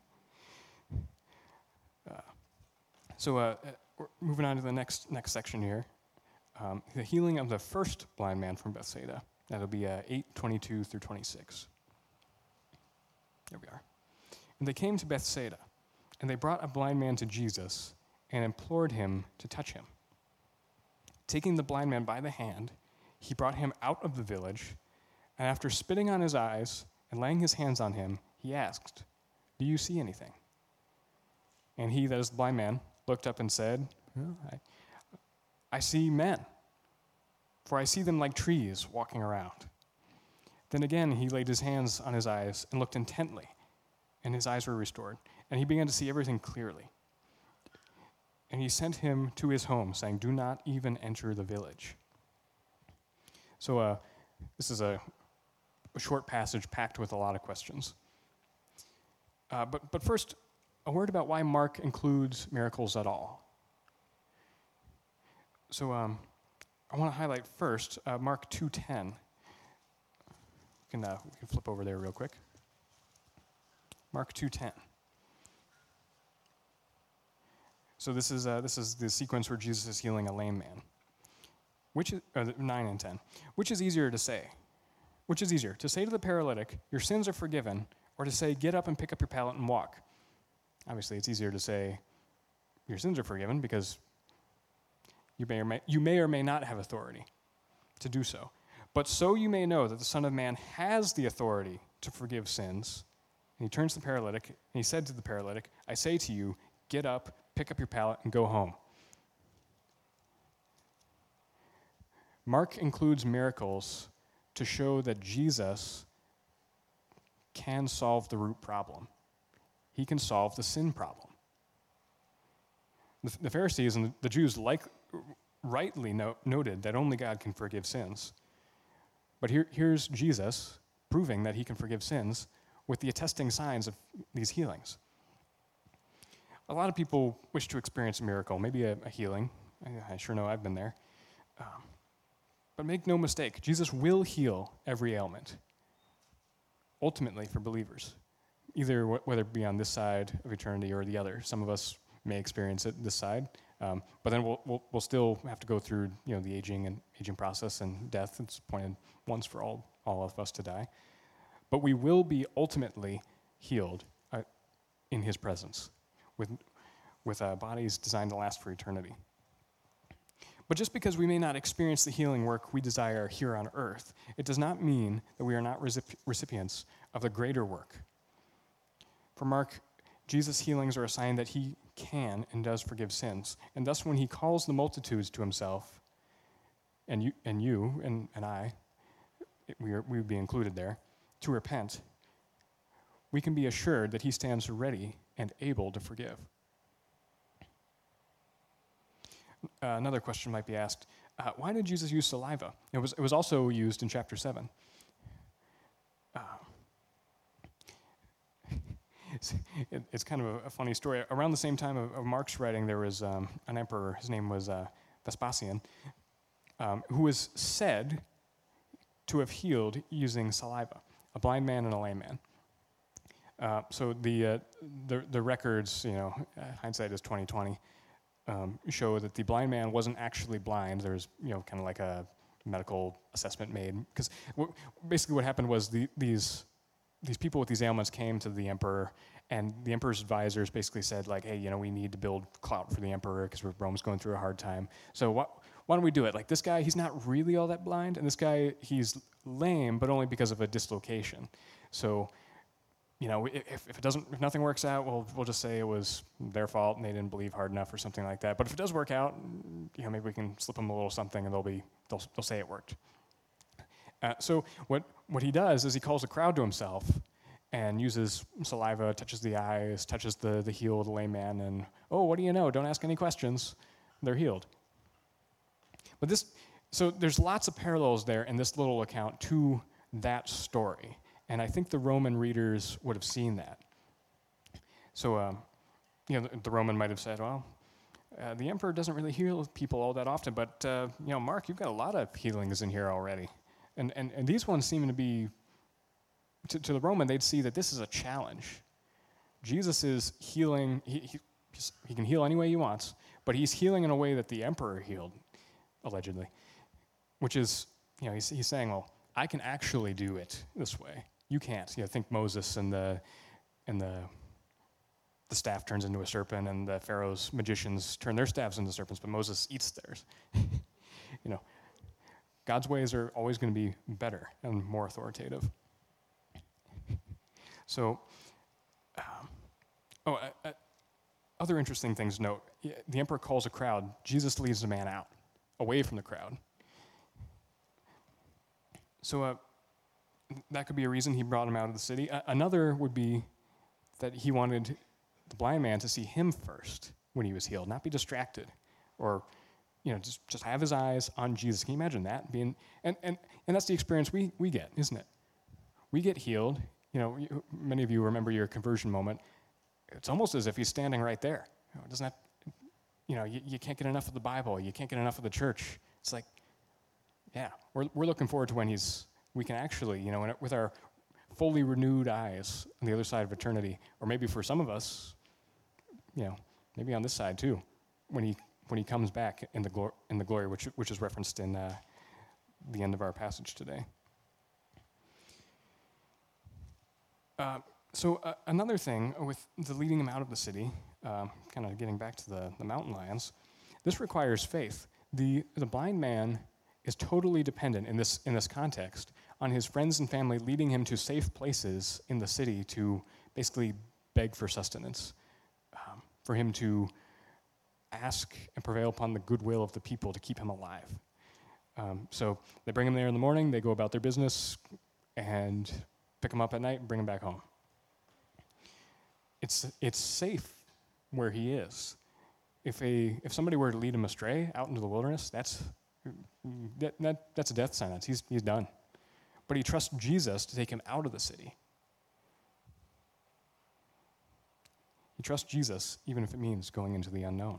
uh, So uh, we're moving on to the next next section here. Um, the healing of the first blind man from Bethsaida. That'll be uh, eight twenty-two through twenty-six. There we are. And they came to Bethsaida, and they brought a blind man to Jesus and implored him to touch him. Taking the blind man by the hand, he brought him out of the village, and after spitting on his eyes and laying his hands on him, he asked, "Do you see anything?" And he, that is the blind man, looked up and said, well, I, I see men, for I see them like trees walking around. Then again he laid his hands on his eyes and looked intently, and his eyes were restored, and he began to see everything clearly. And he sent him to his home, saying, "Do not even enter the village." So uh, this is a, a short passage packed with a lot of questions. Uh, but but first, a word about why Mark includes miracles at all. So um, I want to highlight first uh, Mark two ten. You can, uh, we can flip over there real quick. Mark two ten. So this is uh, this is the sequence where Jesus is healing a lame man. Which is uh, nine and ten. Which is easier to say? Which is easier, to say to the paralytic, "Your sins are forgiven," or to say, "Get up and pick up your pallet and walk"? Obviously, it's easier to say, "Your sins are forgiven," because you may or may, you may or may not have authority to do so. But so you may know that the Son of Man has the authority to forgive sins. And he turns to the paralytic, and he said to the paralytic, "I say to you, get up, pick up your pallet, and go home." Mark includes miracles to show that Jesus can solve the root problem. He can solve the sin problem. The, the Pharisees and the Jews like, rightly no, noted that only God can forgive sins. But here, here's Jesus proving that he can forgive sins with the attesting signs of these healings. A lot of people wish to experience a miracle, maybe a, a healing. I, I sure know I've been there. Um, but make no mistake, Jesus will heal every ailment, ultimately for believers, either w- whether it be on this side of eternity or the other. Some of us may experience it this side, um, but then we'll, we'll we'll still have to go through, you know, the aging and aging process and death. It's appointed once for all all of us to die. But we will be ultimately healed uh, in his presence with, with uh, bodies designed to last for eternity. But just because we may not experience the healing work we desire here on earth, it does not mean that we are not recip- recipients of the greater work. For Mark, Jesus' healings are a sign that he can and does forgive sins. And thus when he calls the multitudes to himself, and you and, you, and, and I, we, are, we would be included there, to repent, we can be assured that he stands ready and able to forgive. Uh, another question might be asked, uh, why did Jesus use saliva? It was, it was also used in chapter seven. Uh, it's, it, it's kind of a, a funny story. Around the same time of, of Mark's writing, there was um, an emperor, his name was uh, Vespasian, um, who was said to have healed using saliva, a blind man and a lame man. Uh, so the, uh, the the records, you know, uh, hindsight is twenty twenty, um, show that the blind man wasn't actually blind. There was, you know, kind of like a medical assessment made, because w- basically what happened was the, these these people with these ailments came to the emperor, and the emperor's advisors basically said, like, hey, you know, we need to build clout for the emperor because Rome's going through a hard time. So what? Why don't we do it? Like, this guy, he's not really all that blind, and this guy, he's lame, but only because of a dislocation. So, you know, if, if it doesn't, if nothing works out, we'll we'll just say it was their fault and they didn't believe hard enough or something like that. But if it does work out, you know, maybe we can slip them a little something, and they'll be they'll they'll say it worked. Uh, so what what he does is he calls a crowd to himself and uses saliva, touches the eyes, touches the the heel of the lame man, and oh, what do you know? Don't ask any questions. They're healed. But this, so there's lots of parallels there in this little account to that story. And I think the Roman readers would have seen that. So, um, you know, the, the Roman might have said, well, uh, the emperor doesn't really heal people all that often, but, uh, you know, Mark, you've got a lot of healings in here already. And and, and these ones seem to be, to, to the Roman, they'd see that this is a challenge. Jesus is healing, he, he, he can heal any way he wants, but he's healing in a way that the emperor healed, allegedly, which is, you know, he's, he's saying, well, I can actually do it this way. You can't. You know, think Moses and the and the the staff turns into a serpent, and the Pharaoh's magicians turn their staffs into serpents, but Moses eats theirs. You know, God's ways are always going to be better and more authoritative. So, um, oh, uh, uh, other interesting things to note. The emperor calls a crowd. Jesus leads the man out, away from the crowd. So uh, that could be a reason he brought him out of the city. Uh, another would be that he wanted the blind man to see him first when he was healed, not be distracted, or, you know, just, just have his eyes on Jesus. Can you imagine that? Being and, and, and that's the experience we, we get, isn't it? We get healed. You know, you, many of you remember your conversion moment. It's almost as if he's standing right there. You know, it doesn't have, you know, you, you can't get enough of the Bible. You can't get enough of the church. It's like, yeah, we're we're looking forward to when he's, we can actually, you know, with our fully renewed eyes on the other side of eternity, or maybe for some of us, you know, maybe on this side too, when he when he comes back in the glory, in the glory, which which is referenced in uh, the end of our passage today. Uh, so uh, another thing with the leading him out of the city, um, kind of getting back to the, the mountain lions, this requires faith. The the blind man is totally dependent in this in this context on his friends and family leading him to safe places in the city to basically beg for sustenance, um, for him to ask and prevail upon the goodwill of the people to keep him alive. Um, so they bring him there in the morning, they go about their business, and pick him up at night and bring him back home. It's it's safe where he is. If a if somebody were to lead him astray out into the wilderness, that's That, that, that's a death sentence. He's he's done. but he trusts Jesus to take him out of the city. He trusts Jesus even if it means going into the unknown.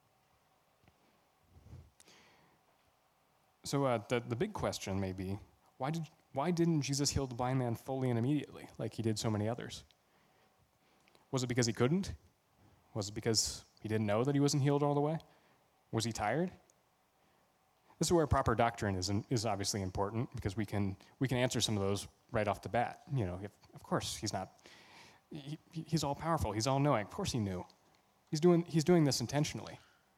So uh, the, the big question may be, why, did, why didn't Jesus heal the blind man fully and immediately like he did so many others? Was it because he couldn't? Was it because he didn't know that he wasn't healed all the way? Was he tired? This is where proper doctrine is, is obviously important, because we can we can answer some of those right off the bat. You know, if, of course he's not, he, he's all powerful, he's all knowing. Of course he knew. He's doing he's doing this intentionally.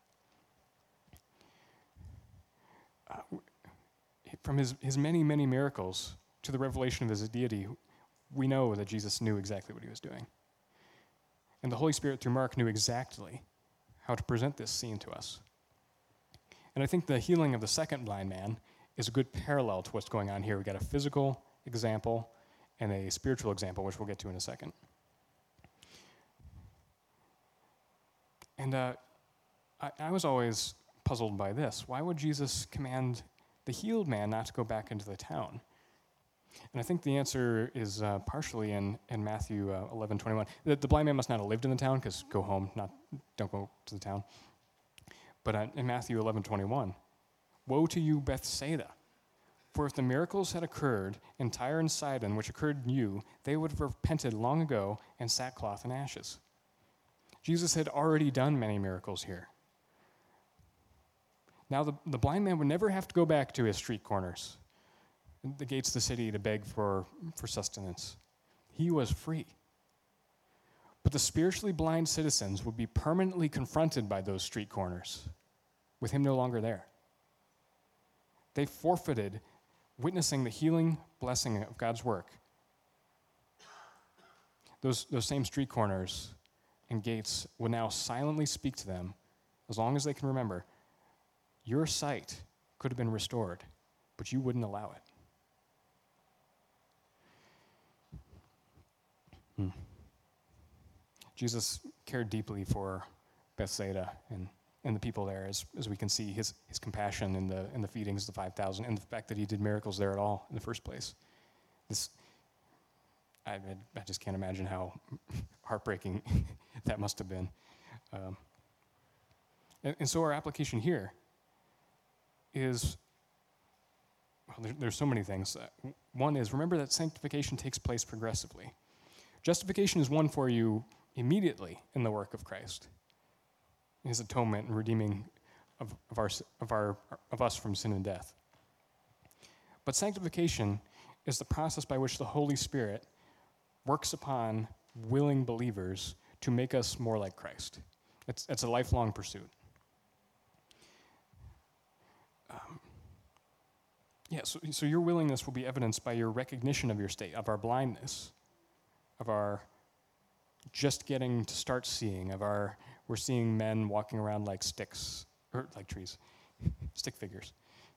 Uh, from his, his many, many miracles to the revelation of his deity, we know that Jesus knew exactly what he was doing. And the Holy Spirit, through Mark, knew exactly how to present this scene to us. And I think the healing of the second blind man is a good parallel to what's going on here. We've got a physical example and a spiritual example, which we'll get to in a second. And uh, I, I was always puzzled by this. Why would Jesus command the healed man not to go back into the town? And I think the answer is uh, partially in, in Matthew uh, eleven twenty-one. The, the blind man must not have lived in the town, because go home, not don't go to the town. But uh, in Matthew eleven twenty-one, woe to you, Bethsaida! For if the miracles had occurred in Tyre and Sidon, which occurred in you, they would have repented long ago in sackcloth and ashes. Jesus had already done many miracles here. Now the, the blind man would never have to go back to his street corners, the gates of the city, to beg for, for sustenance. He was free. But the spiritually blind citizens would be permanently confronted by those street corners, with him no longer there. They forfeited witnessing the healing blessing of God's work. Those, those same street corners and gates will now silently speak to them, as long as they can remember, your sight could have been restored, but you wouldn't allow it. Hmm. Jesus cared deeply for Bethsaida and, and the people there, as, as we can see his, his compassion in the in the feedings of the five thousand, and the fact that he did miracles there at all in the first place. This, I, I just can't imagine how heartbreaking that must have been. Um, and, and so our application here is, well, there, there's so many things. Uh, one is, remember that sanctification takes place progressively. Justification is won for you immediately in the work of Christ, his atonement and redeeming of, of, our, of, our, of us from sin and death. But sanctification is the process by which the Holy Spirit works upon willing believers to make us more like Christ. It's, it's a lifelong pursuit. Um, yeah, so, so your willingness will be evidenced by your recognition of your state, of our blindness, of our just getting to start seeing, of our, we're seeing men walking around like sticks, or like trees, stick figures.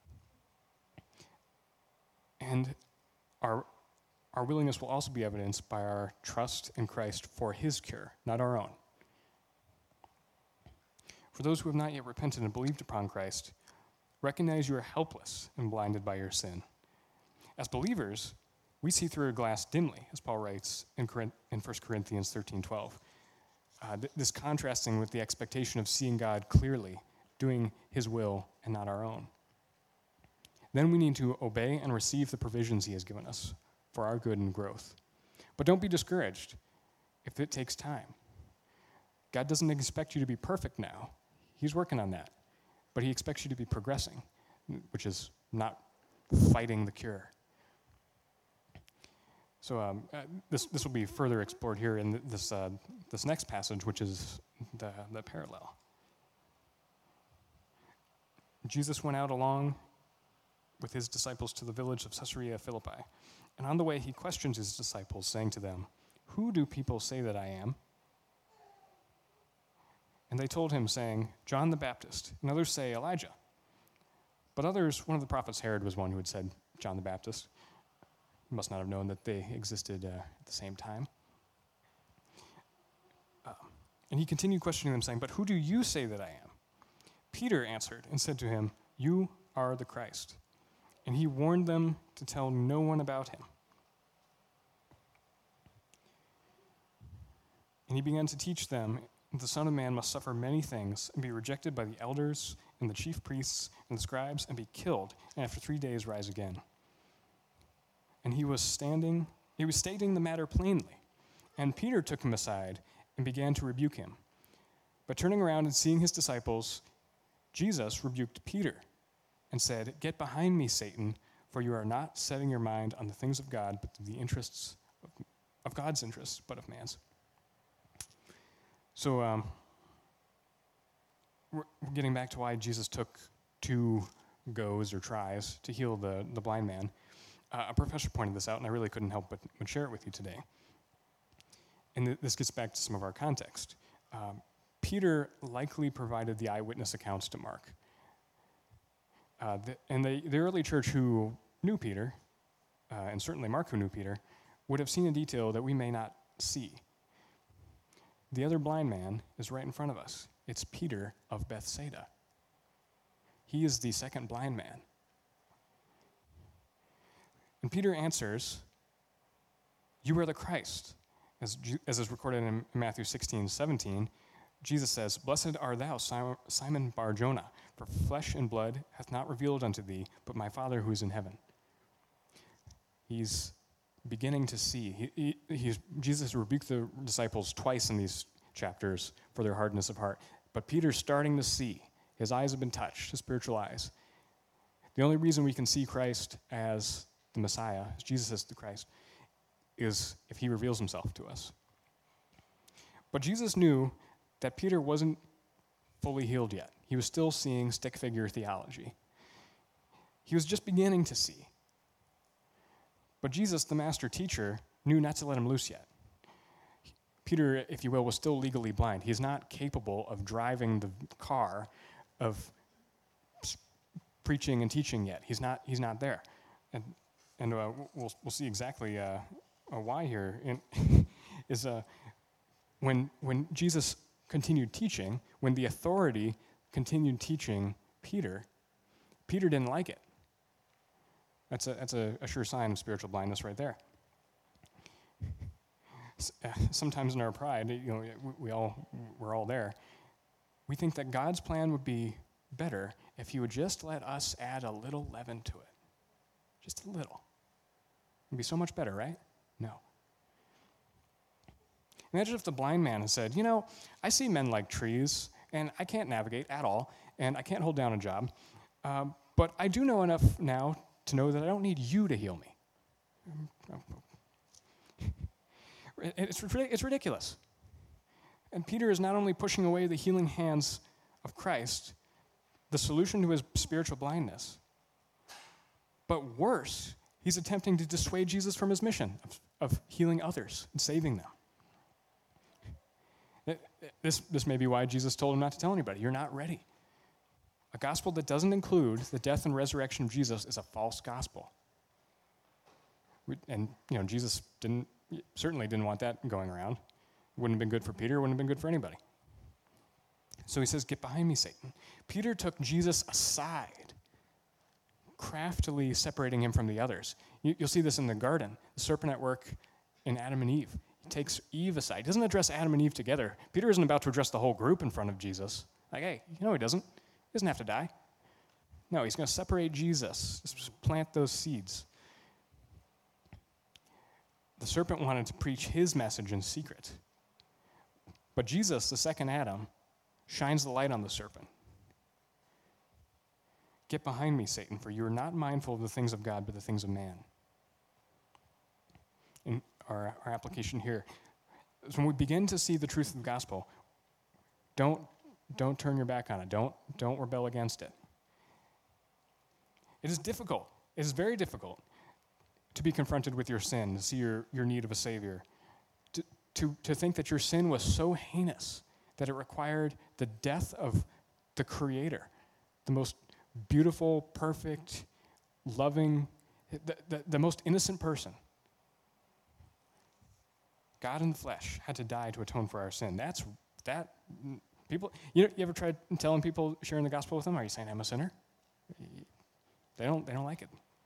And our, our willingness will also be evidenced by our trust in Christ for his cure, not our own. For those who have not yet repented and believed upon Christ, recognize you are helpless and blinded by your sin. As believers, we see through a glass dimly, as Paul writes in, Corinth, in First Corinthians thirteen twelve. Uh, th- this contrasting with the expectation of seeing God clearly, doing his will and not our own. Then we need to obey and receive the provisions he has given us for our good and growth. But don't be discouraged if it takes time. God doesn't expect you to be perfect now. He's working on that. But he expects you to be progressing, which is not fighting the cure. So um, uh, this this will be further explored here in th- this uh, this next passage, which is the, the parallel. Jesus went out along with his disciples to the village of Caesarea Philippi, and on the way he questions his disciples, saying to them, "Who do people say that I am?" And they told him, saying, "John the Baptist, and others say Elijah." But others, one of the prophets, Herod, was one who had said John the Baptist. He must not have known that they existed uh, at the same time. Uh, and he continued questioning them, saying, "But who do you say that I am?" Peter answered and said to him, "You are the Christ." and he warned them to tell no one about him. And he began to teach them that the Son of Man must suffer many things and be rejected by the elders and the chief priests and the scribes and be killed, and after three days rise again. And he was standing, he was stating the matter plainly. And Peter took him aside and began to rebuke him. But turning around and seeing his disciples, Jesus rebuked Peter and said, "Get behind me, Satan, for you are not setting your mind on the things of God, but the interests of, of God's interests, but of man's." So um, we're, we're getting back to why Jesus took two goes or tries to heal the, the blind man. Uh, a professor pointed this out, and I really couldn't help but, but share it with you today. And th- this gets back to some of our context. Um, Peter likely provided the eyewitness accounts to Mark. Uh, the, and the, the early church who knew Peter, uh, and certainly Mark who knew Peter, would have seen a detail that we may not see. The other blind man is right in front of us. It's Peter of Bethsaida. He is the second blind man. And Peter answers, "You are the Christ." As, as is recorded in Matthew sixteen, seventeen, Jesus says, "Blessed art thou, Simon Bar-Jonah, for flesh and blood hath not revealed unto thee, but my Father who is in heaven." He's beginning to see. He, he, he's, Jesus rebuked the disciples twice in these chapters for their hardness of heart. But Peter's starting to see. His eyes have been touched, his spiritual eyes. The only reason we can see Christ as the Messiah, as Jesus as the Christ, is if he reveals himself to us. But Jesus knew that Peter wasn't fully healed yet. He was still seeing stick figure theology. He was just beginning to see. But Jesus, the master teacher, knew not to let him loose yet. Peter, if you will, was still legally blind. He's not capable of driving the car, of preaching and teaching yet. He's not. He's not there, and and uh, we'll we'll see exactly uh, uh, why here. In, is uh, when when Jesus continued teaching, when the authority continued teaching Peter, Peter didn't like it. That's a that's a, a sure sign of spiritual blindness right there. Sometimes in our pride, you know, we, we all we're all there. We think that God's plan would be better if he would just let us add a little leaven to it. Just a little. It'd be so much better, right? No. Imagine if the blind man had said, you know, I see men like trees, and I can't navigate at all, and I can't hold down a job, um, but I do know enough now to know that I don't need you to heal me. It's, it's ridiculous. And Peter is not only pushing away the healing hands of Christ, the solution to his spiritual blindness, but worse, he's attempting to dissuade Jesus from his mission of, of healing others and saving them. This, this may be why Jesus told him not to tell anybody. You're not ready. A gospel that doesn't include the death and resurrection of Jesus is a false gospel. We, and, you know, Jesus didn't certainly didn't want that going around. Wouldn't have been good for Peter, wouldn't have been good for anybody. So he says, "Get behind me, Satan." Peter took Jesus aside, craftily separating him from the others. You, you'll see this in the garden, the serpent at work in Adam and Eve. He takes Eve aside. He doesn't address Adam and Eve together. Peter isn't about to address the whole group in front of Jesus. Like, hey, you know he doesn't. He doesn't have to die. No, he's going to separate Jesus, just plant those seeds. The serpent wanted to preach his message in secret. But Jesus, the second Adam, shines the light on the serpent. "Get behind me, Satan, for you are not mindful of the things of God, but the things of man." In our, our application here, is when we begin to see the truth of the gospel, don't, don't turn your back on it. Don't, don't rebel against it. It is difficult. It is very difficult to be confronted with your sin, to see your, your need of a Savior, to, to, to think that your sin was so heinous that it required the death of the Creator, the most beautiful, perfect, loving, the, the, the most innocent person. God in the flesh had to die to atone for our sin. That's, that, people, you know, you ever tried telling people, sharing the gospel with them, are you saying I'm a sinner? They don't, they don't like it.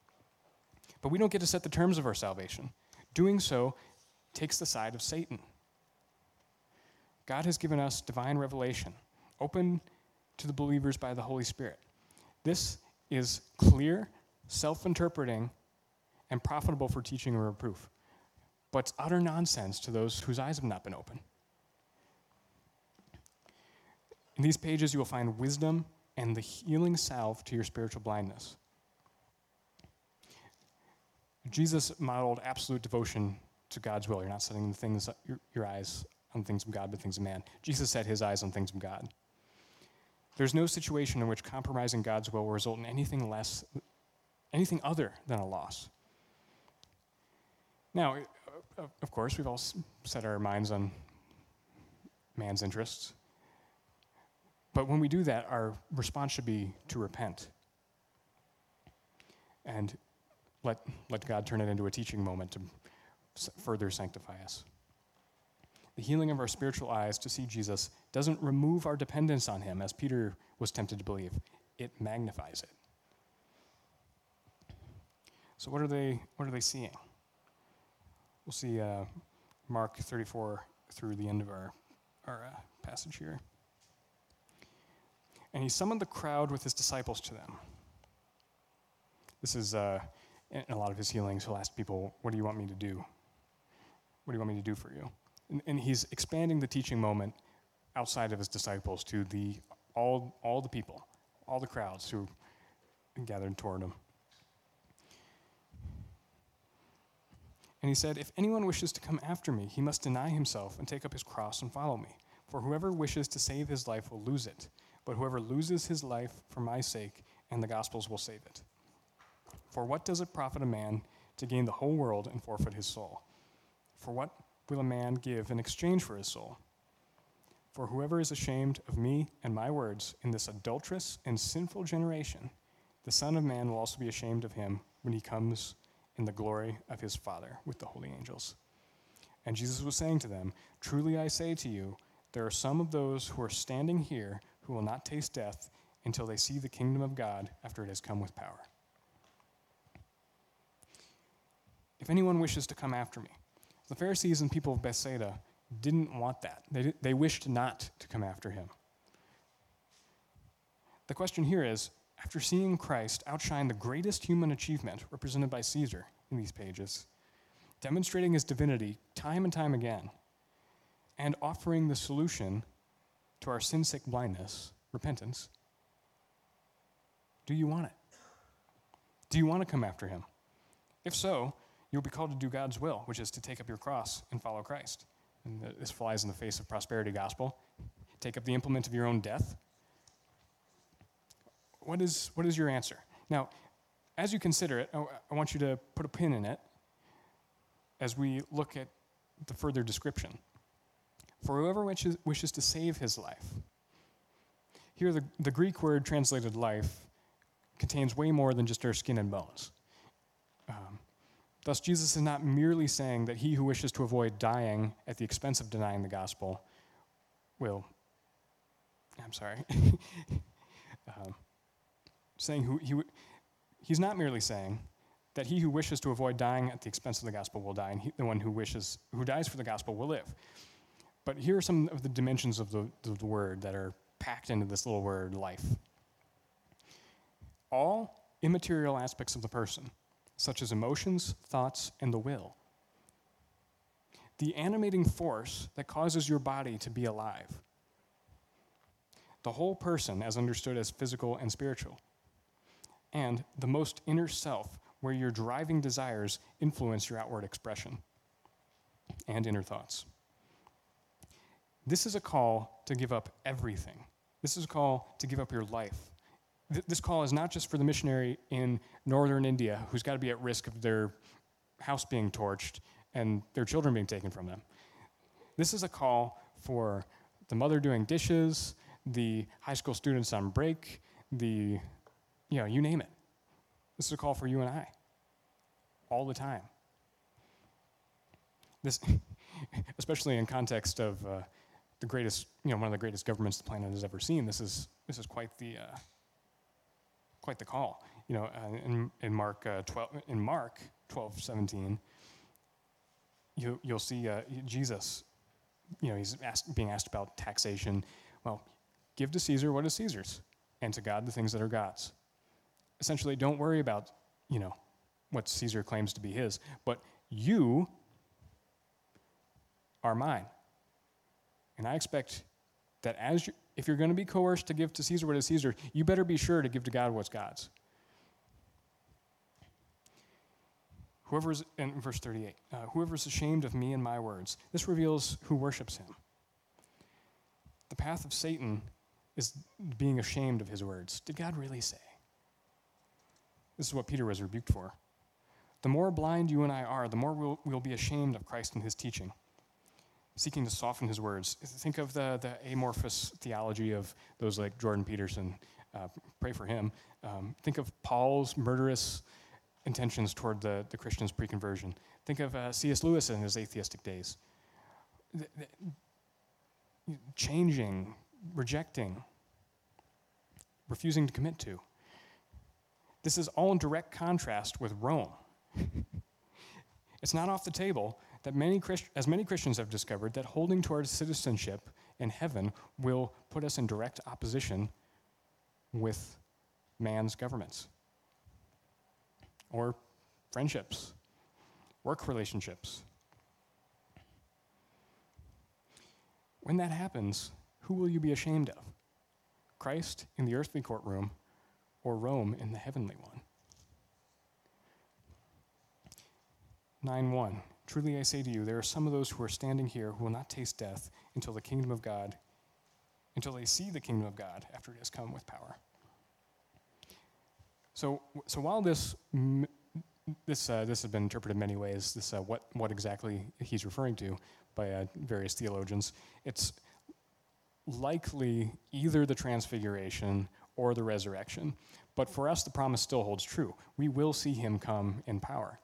But we don't get to set the terms of our salvation. Doing so takes the side of Satan. God has given us divine revelation, open to the believers by the Holy Spirit. This is clear, self-interpreting, and profitable for teaching or reproof. But it's utter nonsense to those whose eyes have not been opened. In these pages, you will find wisdom and the healing salve to your spiritual blindness. Jesus modeled absolute devotion to God's will. You're not setting the things, your, your eyes on things of God, but things of man. Jesus set his eyes on things of God. There's no situation in which compromising God's will will result in anything less, anything other than a loss. Now, of course, we've all set our minds on man's interests. But when we do that, our response should be to repent and let, let God turn it into a teaching moment to s- further sanctify us. The healing of our spiritual eyes to see Jesus doesn't remove our dependence on him, as Peter was tempted to believe. It magnifies it. So what are they, what are they seeing? We'll see uh, Mark thirty-four through the end of our, our uh, passage here. And he summoned the crowd with his disciples to them. This is, uh, in a lot of his healings, he'll ask people, what do you want me to do? What do you want me to do for you? And, and he's expanding the teaching moment outside of his disciples to the all, all the people, all the crowds who gathered toward him. And he said, if anyone wishes to come after me, he must deny himself and take up his cross and follow me. For whoever wishes to save his life will lose it. But whoever loses his life for my sake and the gospel's will save it. For what does it profit a man to gain the whole world and forfeit his soul? For what will a man give in exchange for his soul? For whoever is ashamed of me and my words in this adulterous and sinful generation, the Son of Man will also be ashamed of him when he comes in the glory of his Father with the holy angels. And Jesus was saying to them, truly I say to you, there are some of those who are standing here who will not taste death until they see the kingdom of God after it has come with power. If anyone wishes to come after me, the Pharisees and people of Bethsaida didn't want that. They, they wished not to come after him. The question here is, after seeing Christ outshine the greatest human achievement represented by Caesar in these pages, demonstrating his divinity time and time again, and offering the solution to our sin-sick blindness, repentance, do you want it? Do you want to come after him? If so, you'll be called to do God's will, which is to take up your cross and follow Christ. And this flies in the face of prosperity gospel. Take up the implement of your own death. What is, what is your answer? Now, as you consider it, I, I want you to put a pin in it as we look at the further description. For whoever wishes, wishes to save his life. Here, the, the Greek word translated life contains way more than just our skin and bones. Um, thus, Jesus is not merely saying that he who wishes to avoid dying at the expense of denying the gospel will, I'm sorry, um, saying who he, he's not merely saying that he who wishes to avoid dying at the expense of the gospel will die, and he, the one who wishes, who dies for the gospel will live. But here are some of the dimensions of the, of the word that are packed into this little word, life. All immaterial aspects of the person, such as emotions, thoughts, and the will. The animating force that causes your body to be alive. The whole person as understood as physical and spiritual. And the most inner self, where your driving desires influence your outward expression and inner thoughts. This is a call to give up everything. This is a call to give up your life. Th- this call is not just for the missionary in northern India who's got to be at risk of their house being torched and their children being taken from them. This is a call for the mother doing dishes, the high school students on break, the, you know, you name it. This is a call for you and I, all the time. This, especially in context of uh, the greatest, you know, one of the greatest governments the planet has ever seen. This is this is quite the uh, quite the call. You know, uh, in, in Mark uh, twelve, in Mark twelve seventeen, you you'll see uh, Jesus. You know, he's asked, being asked about taxation. Well, give to Caesar what is Caesar's, and to God the things that are God's. Essentially, don't worry about, you know, what Caesar claims to be his, but you are mine. And I expect that as you, if you're going to be coerced to give to Caesar what is Caesar, you better be sure to give to God what's God's. Whoever's, in verse thirty-eight, uh, whoever is ashamed of me and my words, this reveals who worships him. The path of Satan is being ashamed of his words. Did God really say? This is what Peter was rebuked for. The more blind you and I are, the more we'll, we'll be ashamed of Christ and his teaching, seeking to soften his words. Think of the, the amorphous theology of those like Jordan Peterson. Uh, pray for him. Um, think of Paul's murderous intentions toward the, the Christians pre-conversion. Think of uh, C S Lewis in his atheistic days. The, the, changing, rejecting, refusing to commit to. This is all in direct contrast with Rome. It's not off the table that many Christ- as many Christians have discovered that holding towards citizenship in heaven will put us in direct opposition with man's governments or friendships, work relationships. When that happens, who will you be ashamed of? Christ in the earthly courtroom or Rome in the heavenly one? nine one. Truly I say to you, there are some of those who are standing here who will not taste death until the kingdom of God, until they see the kingdom of God after it has come with power. So, so while this this uh, this has been interpreted in many ways, this uh, what what exactly he's referring to by uh, various theologians, it's likely either the transfiguration or the resurrection. But for us, the promise still holds true. We will see him come in power.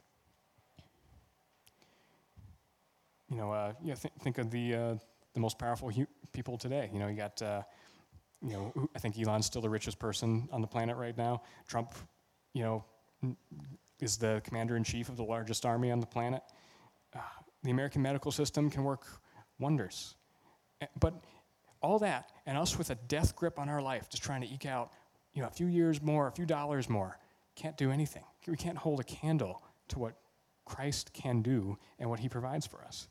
You know, uh, yeah. Th- think of the uh, the most powerful hu- people today. You know, you got, uh, you know, I think Elon's still the richest person on the planet right now. Trump, you know, is the commander in chief of the largest army on the planet. Uh, the American medical system can work wonders, but all that and us with a death grip on our life, just trying to eke out, you know, a few years more, a few dollars more, can't do anything. We can't hold a candle to what Christ can do and what he provides for us.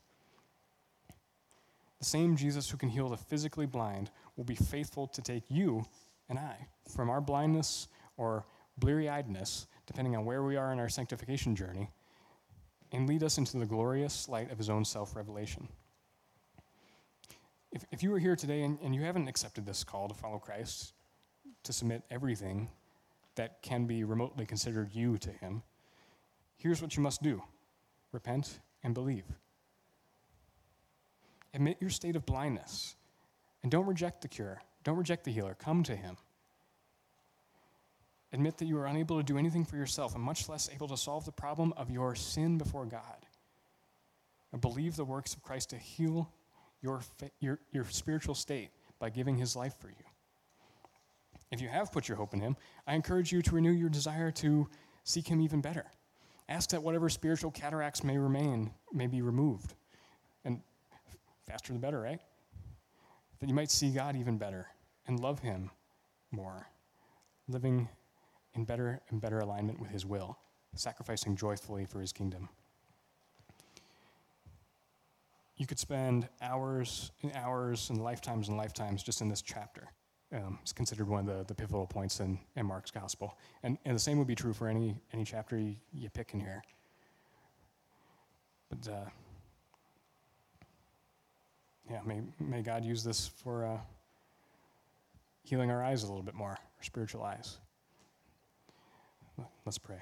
The same Jesus who can heal the physically blind will be faithful to take you and I from our blindness or bleary-eyedness, depending on where we are in our sanctification journey, and lead us into the glorious light of his own self-revelation. If, if you are here today and, and you haven't accepted this call to follow Christ, to submit everything that can be remotely considered you to him, here's what you must do. Repent and believe. Admit your state of blindness, and don't reject the cure. Don't reject the healer. Come to him. Admit that you are unable to do anything for yourself, and much less able to solve the problem of your sin before God. And believe the works of Christ to heal your, fa- your, your spiritual state by giving his life for you. If you have put your hope in him, I encourage you to renew your desire to seek him even better. Ask that whatever spiritual cataracts may remain may be removed. And faster the better, right? That you might see God even better and love him more, living in better and better alignment with his will, sacrificing joyfully for his kingdom. You could spend hours and hours and lifetimes and lifetimes just in this chapter. Um, it's considered one of the, the pivotal points in, in Mark's gospel. And, and the same would be true for any, any chapter you, you pick in here. But uh, yeah, may, may God use this for uh, healing our eyes a little bit more, our spiritual eyes. Let's pray.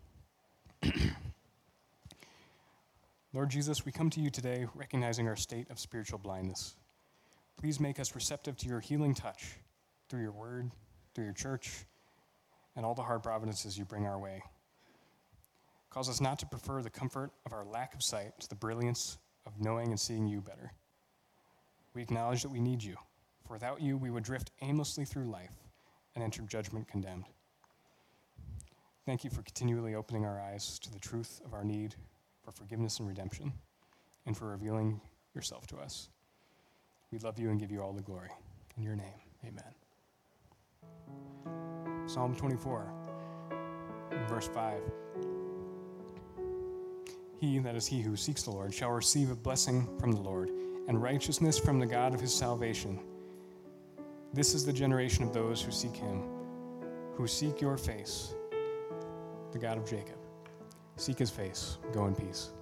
Lord Jesus, we come to you today recognizing our state of spiritual blindness. Please make us receptive to your healing touch through your word, through your church, and all the hard providences you bring our way. Cause us not to prefer the comfort of our lack of sight to the brilliance of knowing and seeing you better. We acknowledge that we need you, for without you we would drift aimlessly through life and enter judgment condemned. thank you for continually opening our eyes to the truth of our need for forgiveness and redemption, and for revealing yourself to us. We love you and give you all the glory. In your name, amen. Psalm twenty-four, verse five. He, that is he who seeks the Lord, shall receive a blessing from the Lord, and righteousness from the God of his salvation. This is the generation of those who seek him, who seek your face, the God of Jacob. Seek his face. Go in peace.